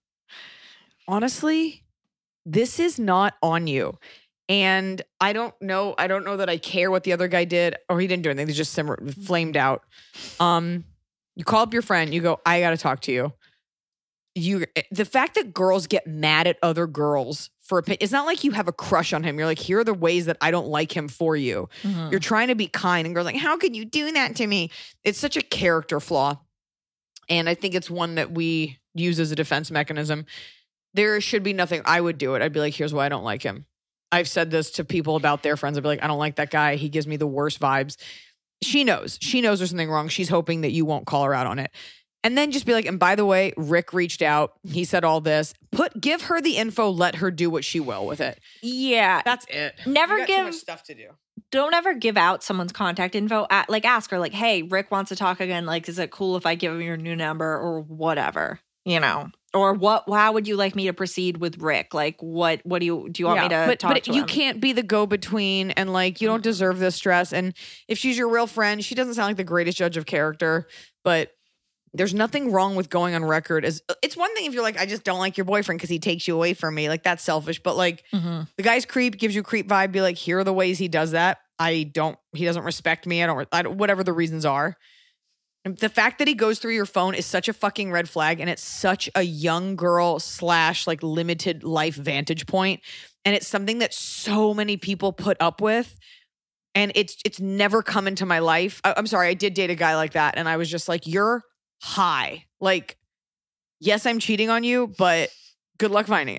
E: honestly, this is not on you. And I don't know. I don't know that I care what the other guy did, or he didn't do anything. They just simmered, flamed out. Um, you call up your friend. You go, I got to talk to you. You, the fact that girls get mad at other girls for opinion, it's not like you have a crush on him. You're like, here are the ways that I don't like him for you.
F: Mhm.
E: You're trying to be kind, and girls are like, how could you do that to me? It's such a character flaw. And I think it's one that we use as a defense mechanism. There should be nothing. I would do it. I'd be like, here's why I don't like him. I've said this to people about their friends. I'd be like, I don't like that guy. He gives me the worst vibes. She knows. She knows there's something wrong. She's hoping that you won't call her out on it. And then just be like, and by the way, Rick reached out. He said all this. Put, give her the info. Let her do what she will with it.
F: Yeah.
E: That's it.
F: Never
E: You got too
F: give-
E: much stuff to do.
F: Don't ever give out someone's contact info. At, like, ask her, like, hey, Rick wants to talk again. Like, is it cool if I give him your new number or whatever? You know, or what? How would you like me to proceed with Rick? Like, what? What do you do? You want me to
E: but,
F: talk
E: but
F: to
E: you
F: him?
E: can't be the go-between, and like you don't deserve this stress. And if she's your real friend, she doesn't sound like the greatest judge of character, but there's nothing wrong with going on record as it's one thing if you're like, I just don't like your boyfriend because he takes you away from me. Like, that's selfish. But like
F: Mhm.
E: the guy's creep, gives you creep vibe. Be like, here are the ways he does that. I don't, he doesn't respect me. I don't, I don't whatever the reasons are. And the fact that he goes through your phone is such a fucking red flag. And it's such a young girl slash like limited life vantage point. And it's something that so many people put up with. And it's, it's never come into my life. I, I'm sorry. I did date a guy like that. And I was just like, you're high. Like, yes, I'm cheating on you, but good luck finding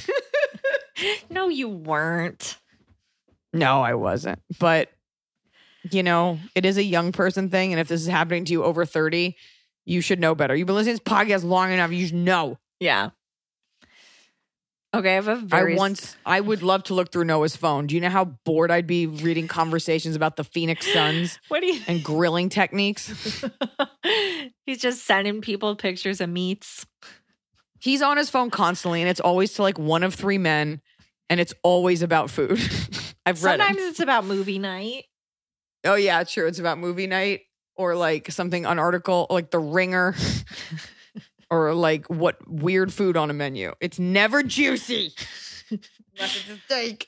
E: it.
F: No, you weren't.
E: No, I wasn't. But, you know, it is a young person thing. And if this is happening to you over thirty, you should know better. You've been listening to this podcast long enough. You should know.
F: Yeah. Okay, I have a very
E: I once, I would love to look through Noah's phone. Do you know how bored I'd be reading conversations about the Phoenix Suns
F: What do you?
E: and grilling techniques?
F: He's just sending people pictures of meats.
E: He's on his phone constantly, and it's always to like one of three men, and it's always about food. I've read
F: Sometimes
E: it.
F: it's about movie night.
E: Oh yeah, sure. It's about movie night or like something, an article like The Ringer or like what weird food on a menu. It's never juicy. Unless it's a steak.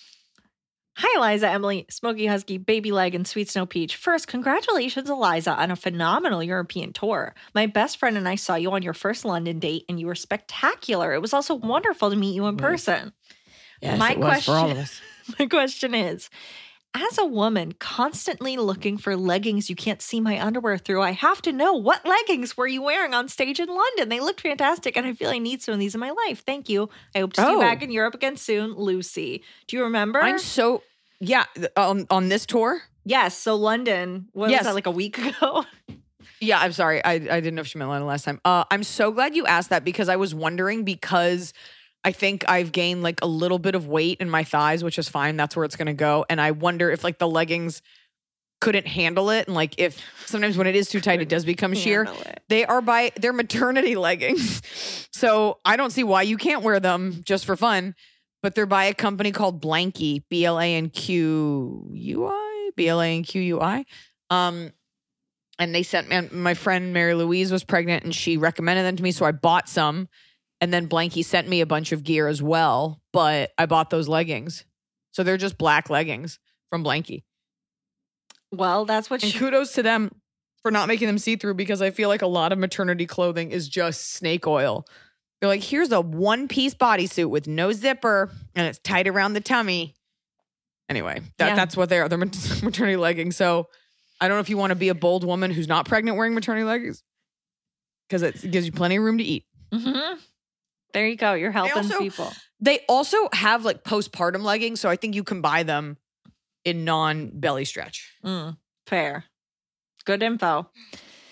F: Hi, Eliza, Emily, Smoky Husky, Baby Leg, and Sweet Snow Peach. First, congratulations, Eliza, on a phenomenal European tour. My best friend and I saw you on your first London date, and you were spectacular. It was also wonderful to meet you in person.
E: Yes,
F: My
E: it was for all of
F: question-
E: us.
F: My question is, as a woman constantly looking for leggings you can't see my underwear through, I have to know, what leggings were you wearing on stage in London? They looked fantastic, and I feel I need some of these in my life. Thank you. I hope to see you
E: Oh.
F: back in Europe again soon. Lucy. Do you remember?
E: I'm so yeah. th- On on this tour.
F: Yes. So London, what
E: Yes.
F: was that, like a week ago?
E: Yeah, I'm sorry. I I didn't know if she meant London last time. Uh, I'm so glad you asked that because I was wondering because I think I've gained like a little bit of weight in my thighs, which is fine. That's where it's going to go. And I wonder if like the leggings couldn't handle it. And like if sometimes when it is too tight, it does become sheer.
F: Handle it.
E: They are by they're maternity leggings. So I don't see why you can't wear them just for fun. But they're by a company called Blanky, B L A N Q U I, B L A N Q U I. Um, and they sent me, my friend Mary Louise was pregnant and she recommended them to me. So I bought some. And then Blanky sent me a bunch of gear as well. But I bought those leggings. So they're just black leggings from Blanky.
F: Well, that's what
E: And
F: she,
E: kudos to them for not making them see-through because I feel like a lot of maternity clothing is just snake oil. They're like, here's a one-piece bodysuit with no zipper and it's tight around the tummy. Anyway, that,
F: Yeah.
E: that's what they are. They're mat- maternity leggings. So I don't know if you want to be a bold woman who's not pregnant wearing maternity leggings because it gives you plenty of room to eat.
F: Mhm. There you go. You're helping
E: also-
F: people.
E: They also have like postpartum leggings. So I think you can buy them in non-belly stretch.
F: Mm, fair. Good info.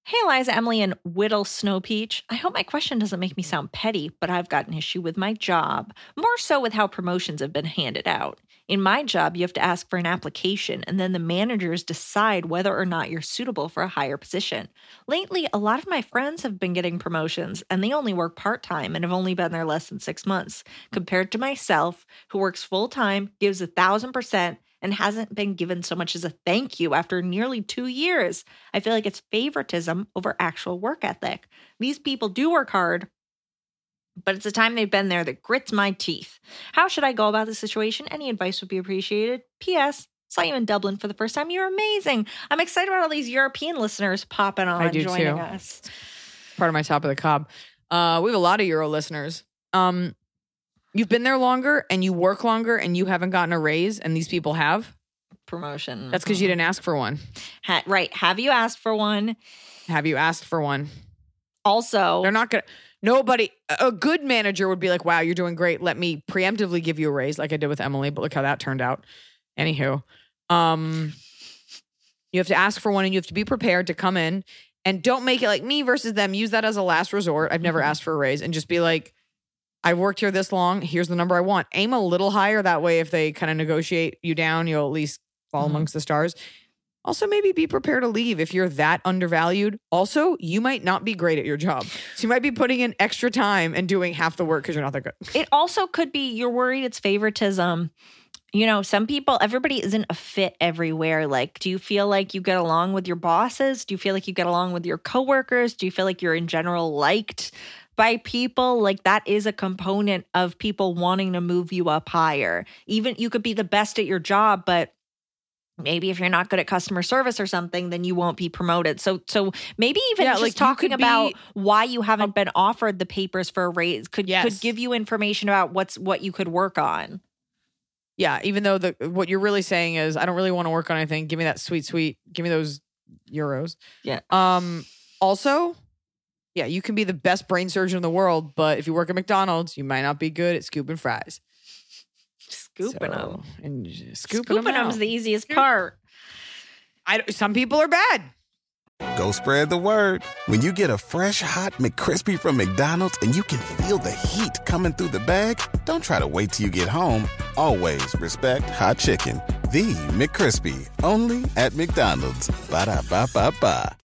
F: Hey, Liza, Emily, and Whittle Snow Peach. I hope my question doesn't make me sound petty, but I've got an issue with my job, more so with how promotions have been handed out. In my job, you have to ask for an application, and then the managers decide whether or not you're suitable for a higher position. Lately, a lot of my friends have been getting promotions, and they only work part-time and have only been there less than six months, compared to myself, who works full-time, gives a thousand percent, and hasn't been given so much as a thank you after nearly two years. I feel like it's favoritism over actual work ethic. These people do work hard, but it's the time they've been there that grits my teeth. How should I go about this situation? Any advice would be appreciated. P S. Saw you in Dublin for the first time. You're amazing. I'm excited about all these European listeners popping on,
B: I do
F: joining
B: too.
F: us.
B: Part of my top of the cob. Uh, we have a lot of Euro listeners. Um, you've been there longer and you work longer and you haven't gotten a raise and these people have.
F: Promotion.
B: That's because you didn't ask for one.
F: Ha- right. Have you asked for one?
B: Have you asked for one?
F: Also,
B: They're not going to. Nobody, a good manager would be like, wow, you're doing great. Let me preemptively give you a raise like I did with Emily, but look how that turned out. Anywho, um, you have to ask for one and you have to be prepared to come in and don't make it like me versus them. Use that as a last resort. I've never asked for a raise and just be like, I've worked here this long. Here's the number I want. Aim a little higher. That way, if they kind of negotiate you down, you'll at least fall
F: Mm-hmm.
B: amongst the stars. Also, maybe be prepared to leave if you're that undervalued. Also, you might not be great at your job. So you might be putting in extra time and doing half the work because you're not that good.
F: it also could be you're worried it's favoritism. You know, some people, everybody isn't a fit everywhere. Like, do you feel like you get along with your bosses? Do you feel like you get along with your coworkers? Do you feel like you're in general liked by people? Like, that is a component of people wanting to move you up higher. Even you could be the best at your job, but maybe if you're not good at customer service or something, then you won't be promoted. So so maybe even
B: Yeah,
F: just
B: like, you
F: talking
B: could
F: about
B: be-
F: why you haven't been offered the papers for a raise could
B: Yes.
F: could give you information about what's what you could work on.
B: Yeah, even though the what you're really saying is, I don't really want to work on anything. Give me that sweet, sweet. Give me those euros.
F: Yeah.
B: Um. Also, yeah, you can be the best brain surgeon in the world, but if you work at McDonald's, you might not be good at scooping fries.
F: Scooping
B: So-
F: them.
B: and just
F: Scooping
B: scooping, them
F: them's
B: out.
F: the easiest part.
B: I, some people are bad.
G: Go spread the word. When you get a fresh, hot McCrispy from McDonald's and you can feel the heat coming through the bag, don't try to wait till you get home. Always respect hot chicken. The McCrispy, only at McDonald's. Ba-da-ba-ba-ba.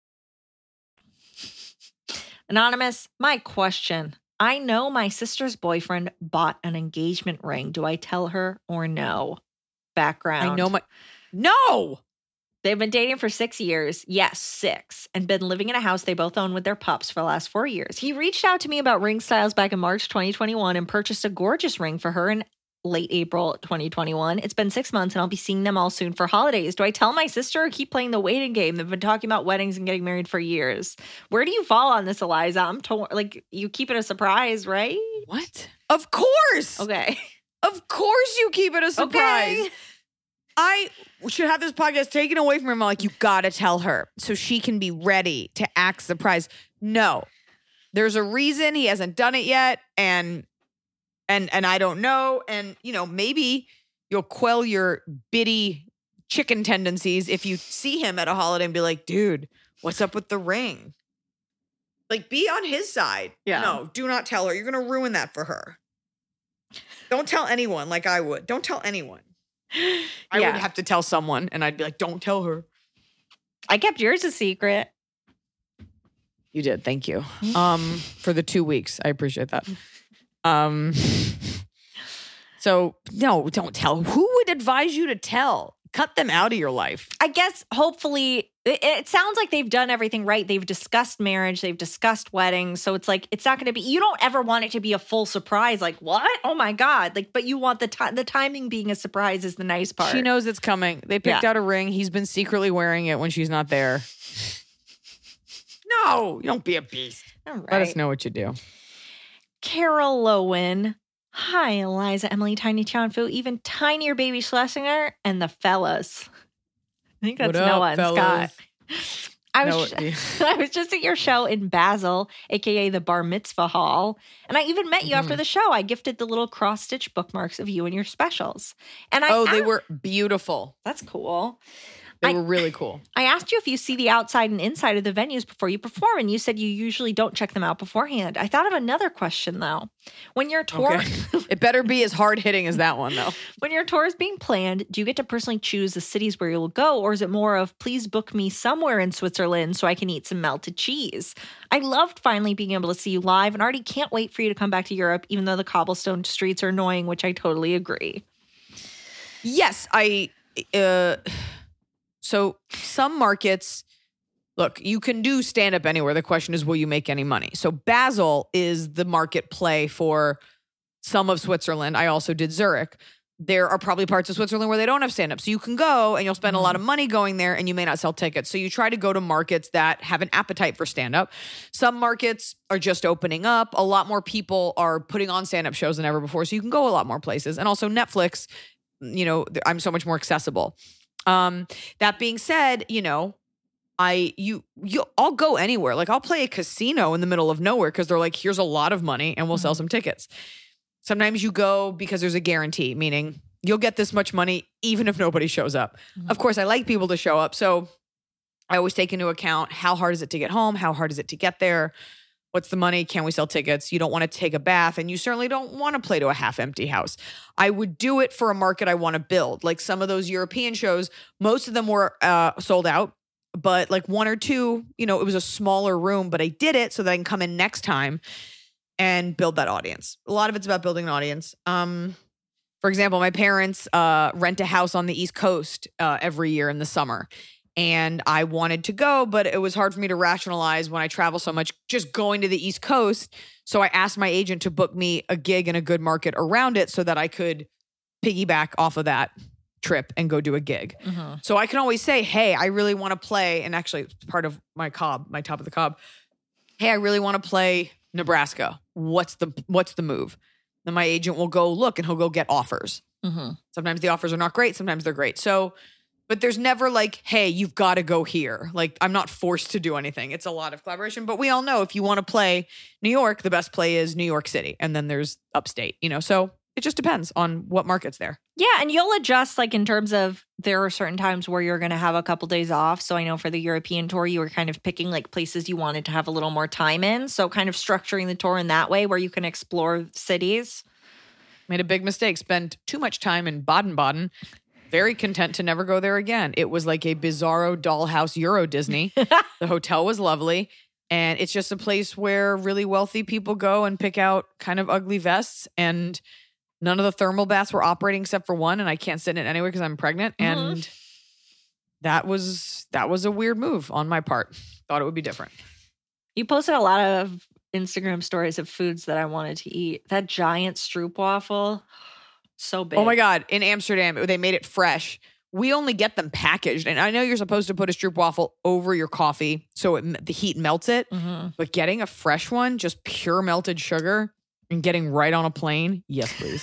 F: Anonymous, my question. I know my sister's boyfriend bought an engagement ring. Do I tell her or no? Background.
B: I know my. No.
F: They've been dating for six years. Yes, six. And been living in a house they both own with their pups for the last four years. He reached out to me about ring styles back in March twenty twenty-one and purchased a gorgeous ring for her in late April twenty twenty-one. It's been six months and I'll be seeing them all soon for holidays. Do I tell my sister or keep playing the waiting game? They've been talking about weddings and getting married for years. Where do you fall on this, Eliza? I'm torn. Like, you keep it a surprise, right?
B: What? Of course.
F: Okay.
B: Of course you keep it a surprise.
F: Okay.
B: I should have this podcast taken away from him. I'm like, you gotta tell her so she can be ready to act surprised. No, there's a reason he hasn't done it yet, and and and I don't know. And you know, maybe you'll quell your bitty chicken tendencies if you see him at a holiday and be like, dude, what's up with the ring? Like, be on his side.
F: Yeah.
B: No, do not tell her. You're gonna ruin that for her. Don't tell anyone like I would. Don't tell anyone. I
F: Yeah.
B: would have to tell someone, and I'd be like, don't tell her.
F: I kept yours a secret.
B: You did. Thank you. Um, for the two weeks. I appreciate that. Um, so no, don't tell. Who would advise you to tell? Cut them out of your life.
F: I guess hopefully it, it sounds like they've done everything right. They've discussed marriage, they've discussed weddings. So it's like, it's not going to be, you don't ever want it to be a full surprise. Like, what? Oh my God. Like, but you want the time, the timing being a surprise is the nice part.
B: She knows it's coming. They picked
F: Yeah.
B: out a ring. He's been secretly wearing it when she's not there. No, you don't be a beast.
F: All right.
B: Let us know what you do.
F: Carol Lowen. Hi, Eliza, Emily, Tiny Chanfu, even tinier baby Schlesinger, and the fellas. I think that's
B: What up,
F: Noah and
B: fellas?
F: Scott. I was,
B: Noah-
F: I was just at your show in Basel, aka the Bar Mitzvah Hall, and I even met you
B: Mm-hmm.
F: after the show. I gifted the little cross stitch bookmarks of you and your specials, and I
B: Oh, they
F: a-
B: were beautiful.
F: That's cool.
E: They
F: I-
E: were really cool.
F: I asked you if you see the outside and inside of the venues before you perform, and you said you usually don't check them out beforehand. I thought of another question though. When your tour,
E: Okay. It better be as hard hitting as that one, though.
F: when your tour is being planned, do you get to personally choose the cities where you'll go, or is it more of please book me somewhere in Switzerland so I can eat some melted cheese? I loved finally being able to see you live, and already can't wait for you to come back to Europe, even though the cobblestone streets are annoying, which I totally agree.
E: Yes, I. Uh, so some markets, look, you can do stand up anywhere. The question is, will you make any money? So Basel is the market play for some of Switzerland. I also did Zurich. There are probably parts of Switzerland where they don't have stand up. So you can go and you'll spend a lot of money going there and you may not sell tickets. So you try to go to markets that have an appetite for stand up. Some markets are just opening up. A lot more people are putting on stand up shows than ever before. So you can go a lot more places. And also Netflix, you know, I'm so much more accessible. Um, that being said, you know, I, you, you, I'll go anywhere. Like I'll play a casino in the middle of nowhere because they're like, here's a lot of money and we'll mm-hmm. sell some tickets. Sometimes you go because there's a guarantee, meaning you'll get this much money even if nobody shows up. Mm-hmm. Of course, I like people to show up. So I always take into account how hard is it to get home? How hard is it to get there? What's the money? Can we sell tickets? You don't want to take a bath and you certainly don't want to play to a half empty house. I would do it for a market I want to build. Like some of those European shows, most of them were uh, sold out, but like one or two, you know, it was a smaller room, but I did it so that I can come in next time and build that audience. A lot of it's about building an audience. Um, for example, my parents uh, rent a house on the East Coast uh, every year in the summer. And I wanted to go, but it was hard for me to rationalize when I travel so much, just going to the East Coast. So I asked my agent to book me a gig in a good market around it so that I could piggyback off of that trip and go do a gig. Mm-hmm. So I can always say, hey, I really want to play. And actually, it's part of my cob, my top of the cob. Hey, I really want to play Nebraska. What's the what's the move? Then my agent will go look and he'll go get offers. Mm-hmm. Sometimes the offers are not great. Sometimes they're great. So But there's never like, hey, you've got to go here. Like, I'm not forced to do anything. It's a lot of collaboration. But we all know if you want to play New York, the best play is New York City. And then there's upstate, you know? So it just depends on what market's there.
F: Yeah. And you'll adjust, like, in terms of there are certain times where you're going to have a couple days off. So I know for the European tour, you were kind of picking, like, places you wanted to have a little more time in. So kind of structuring the tour in that way where you can explore cities.
E: Made a big mistake. Spent too much time in Baden-Baden. Very content to never go there again. It was like a bizarro dollhouse Euro Disney. The hotel was lovely. And it's just a place where really wealthy people go and pick out kind of ugly vests. And none of the thermal baths were operating except for one. And I can't sit in it anyway because I'm pregnant. Mm-hmm. And that was that was a weird move on my part. Thought it would be different.
F: You posted a lot of Instagram stories of foods that I wanted to eat. That giant stroopwafel. So big.
E: Oh my God. In Amsterdam, they made it fresh. We only get them packaged. And I know you're supposed to put a stroopwafel over your coffee so it, the heat melts it. Mm-hmm. But getting a fresh one, just pure melted sugar and getting right on a plane. Yes, please.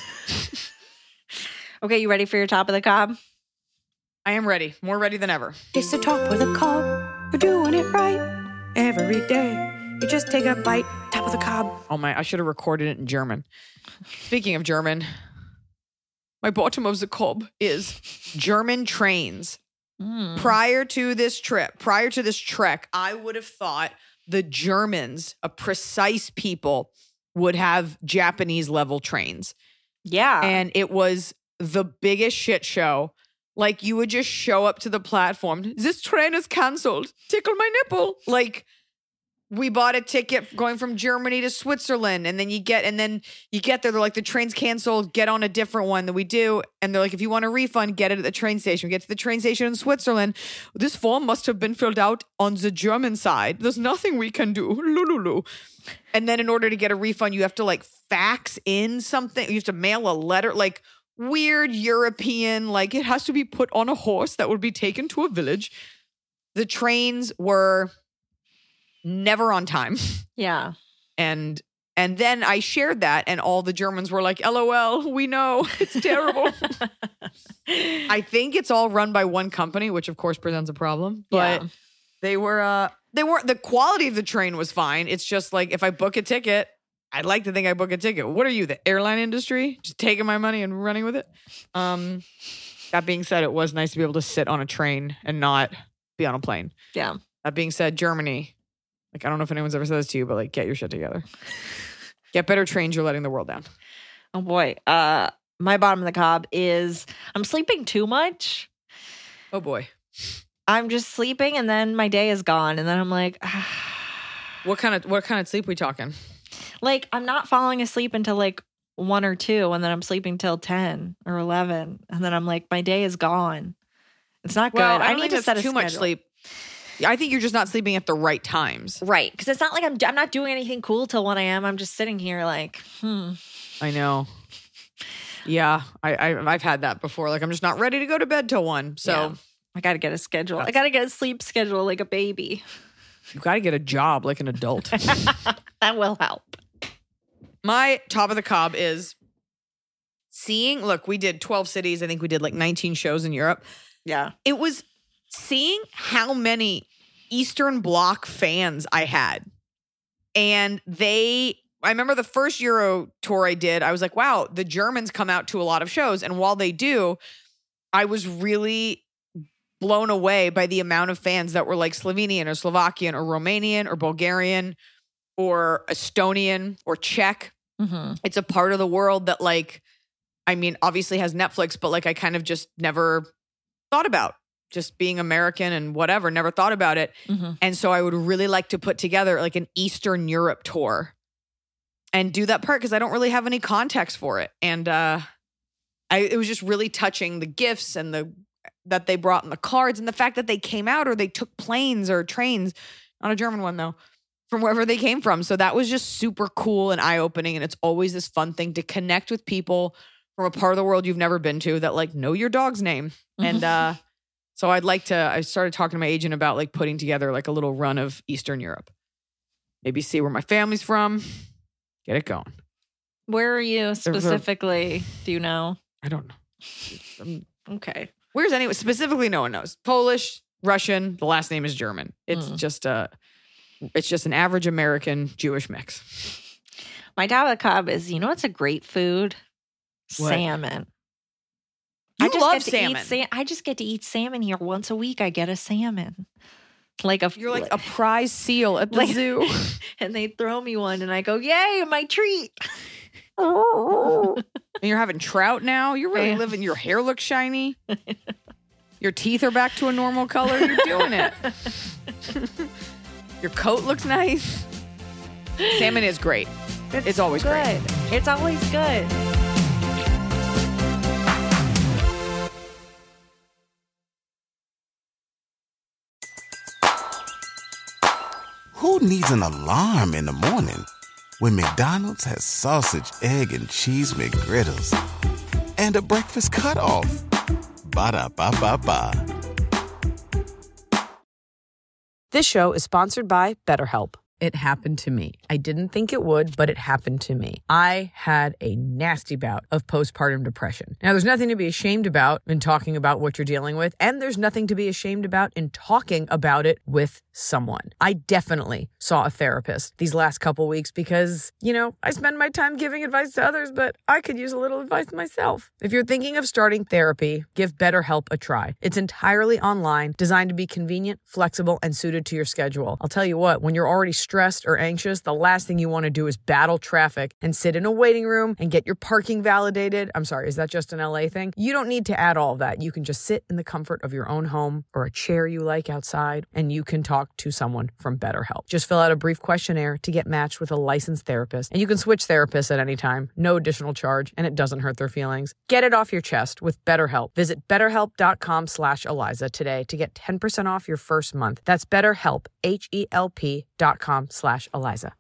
F: Okay, you ready for your top of the cob?
E: I am ready. More ready than ever.
D: It's the top of the cob. We're doing it right every day. You just take a bite, top of the cob.
E: Oh my, I should have recorded it in German. Speaking of German, my bottom of the cob is German trains. Mm. Prior to this trip, prior to this trek, I would have thought the Germans, a precise people, would have Japanese level trains.
F: Yeah.
E: And it was the biggest shit show. Like you would just show up to the platform. This train is canceled. Tickle my nipple. Like, we bought a ticket going from Germany to Switzerland, and then you get, and then you get there. They're like, the train's canceled. Get on a different one. That we do, and they're like, if you want a refund, get it at the train station. We get to the train station in Switzerland. This form must have been filled out on the German side. There's nothing we can do. Lululu. And then in order to get a refund, you have to like fax in something. You have to mail a letter, like weird European. Like it has to be put on a horse that would be taken to a village. The trains were never on time.
F: Yeah.
E: And and then I shared that and all the Germans were like, L O L, we know. It's terrible. I think it's all run by one company, which of course presents a problem. But yeah. they were uh they weren't the quality of the train was fine. It's just like if I book a ticket, I'd like to think I book a ticket. What are you, the airline industry? Just taking my money and running with it? Um That being said, it was nice to be able to sit on a train and not be on a plane.
F: Yeah.
E: That being said, Germany, like, I don't know if anyone's ever said this to you, but like, get your shit together. Get better trains. You're letting the world down.
F: Oh boy. Uh, my bottom of the cob is I'm sleeping too much.
E: Oh boy.
F: I'm just sleeping and then my day is gone. And then I'm like, ah.
E: What kind of, what kind of sleep we talking?
F: Like, I'm not falling asleep until like one or two, and then I'm sleeping till ten or eleven. And then I'm like, my day is gone. It's not good.
E: Well, I,
F: I
E: don't
F: need
E: think
F: to
E: that's
F: set a
E: too much
F: schedule.
E: sleep. I think you're just not sleeping at the right times.
F: Right. Because it's not like I'm, I'm not doing anything cool till one a.m. I'm just sitting here like, hmm.
E: I know. Yeah, I, I I've had that before. Like, I'm just not ready to go to bed till one. So
F: Yeah. I got to get a schedule. I
E: That's-
F: got to get a sleep schedule like a baby.
E: you got to get a job like an adult.
F: That will help.
E: My top of the cob is seeing, look, we did twelve cities. I think we did like nineteen shows in Europe.
F: Yeah.
E: It was seeing how many Eastern Bloc fans I had. And they, I remember the first Euro tour I did, I was like, wow, the Germans come out to a lot of shows. And while they do, I was really blown away by the amount of fans that were like Slovenian or Slovakian or Romanian or Bulgarian or Estonian or Czech.
F: Mm-hmm.
E: It's a part of the world that, like, I mean, obviously has Netflix, but like I kind of just never thought about just being American and whatever, never thought about it.
F: Mm-hmm.
E: And so I would really like to put together like an Eastern Europe tour and do that part because I don't really have any context for it. And uh, I, it was just really touching, the gifts and the that they brought in the cards and the fact that they came out or they took planes or trains, not a German one though, from wherever they came from. So that was just super cool and eye-opening. And it's always this fun thing to connect with people from a part of the world you've never been to that like know your dog's name. And uh, so I'd like to, I started talking to my agent about like putting together like a little run of Eastern Europe. Maybe see where my family's from, get it going.
F: Where are you specifically? Do you know?
E: I don't know. Um,
F: Okay.
E: Where's anyone? Specifically, no one knows. Polish, Russian, the last name is German. It's
F: Mm.
E: just a, it's just an average American Jewish mix.
F: My top of the cob is, you know what's a great food?
E: What?
F: Salmon.
E: You
F: I just
E: love
F: get to
E: salmon.
F: Eat sa- I just get to eat salmon here once a week. I get a salmon. Like a
E: You're like a prize seal at the
F: Like-
E: zoo.
F: and they throw me one and I go, yay, my treat.
E: And you're having trout now. You're really
F: Yeah.
E: living. Your hair looks shiny. Your teeth are back to a normal color. You're doing it. Your coat looks nice. Salmon is great. It's always
F: good.
E: great.
F: It's always good.
G: Who needs an alarm in the morning when McDonald's has sausage, egg, and cheese McGriddles and a breakfast cutoff? Ba-da-ba-ba-ba.
B: This show is sponsored by BetterHelp. It happened to me. I didn't think it would, but it happened to me. I had a nasty bout of postpartum depression. Now, there's nothing to be ashamed about in talking about what you're dealing with, and there's nothing to be ashamed about in talking about it with someone. I definitely saw a therapist these last couple weeks because, you know, I spend my time giving advice to others, but I could use a little advice myself. If you're thinking of starting therapy, give BetterHelp a try. It's entirely online, designed to be convenient, flexible, and suited to your schedule. I'll tell you what, when you're already stressed or anxious, the last thing you want to do is battle traffic and sit in a waiting room and get your parking validated. I'm sorry, is that just an L A thing? You don't need to add all of that. You can just sit in the comfort of your own home or a chair you like outside, and you can talk to someone from BetterHelp. Just fill out a brief questionnaire to get matched with a licensed therapist, and you can switch therapists at any time. No additional charge, and it doesn't hurt their feelings. Get it off your chest with BetterHelp. Visit betterhelp.com slash Eliza today to get ten percent off your first month. That's BetterHelp, H E L P dot com slash Eliza.